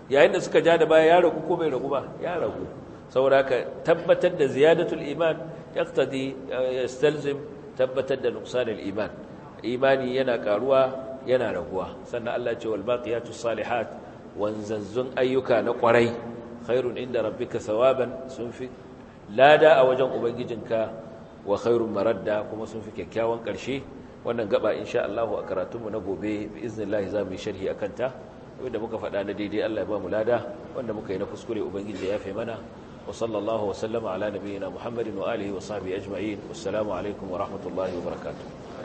yayin da suka ja da baya ya ragu ko bai ragu ba ya ragu saboda haka tabbatar da ziyadatul iman yaqtadi yastalzim tabbatar da nuqsanul iman imani yana karuwa yana raguwa sannan Allah ce wal baqiyatus salihat wanzazzun ayyuka na kwarai khairun inda rabbika thawaban sun fi lada a wajen ubangijinka wa khairun maradda kuma sun fi kyakkyawan karshe wannan gaba insha Allah a karatunmu na gobe bi iznillah zamu yi sharhi akan ta wanda muka faɗa na daidai Allah ya ba mu lada wanda muka yi na kuskure ubangiji ya yafe mana wa sallallahu wa sallama ala nabiyyina Muhammadin wa alihi wa sahbihi ajma'in wassalamu alaikum wa rahmatullahi wa barakatuh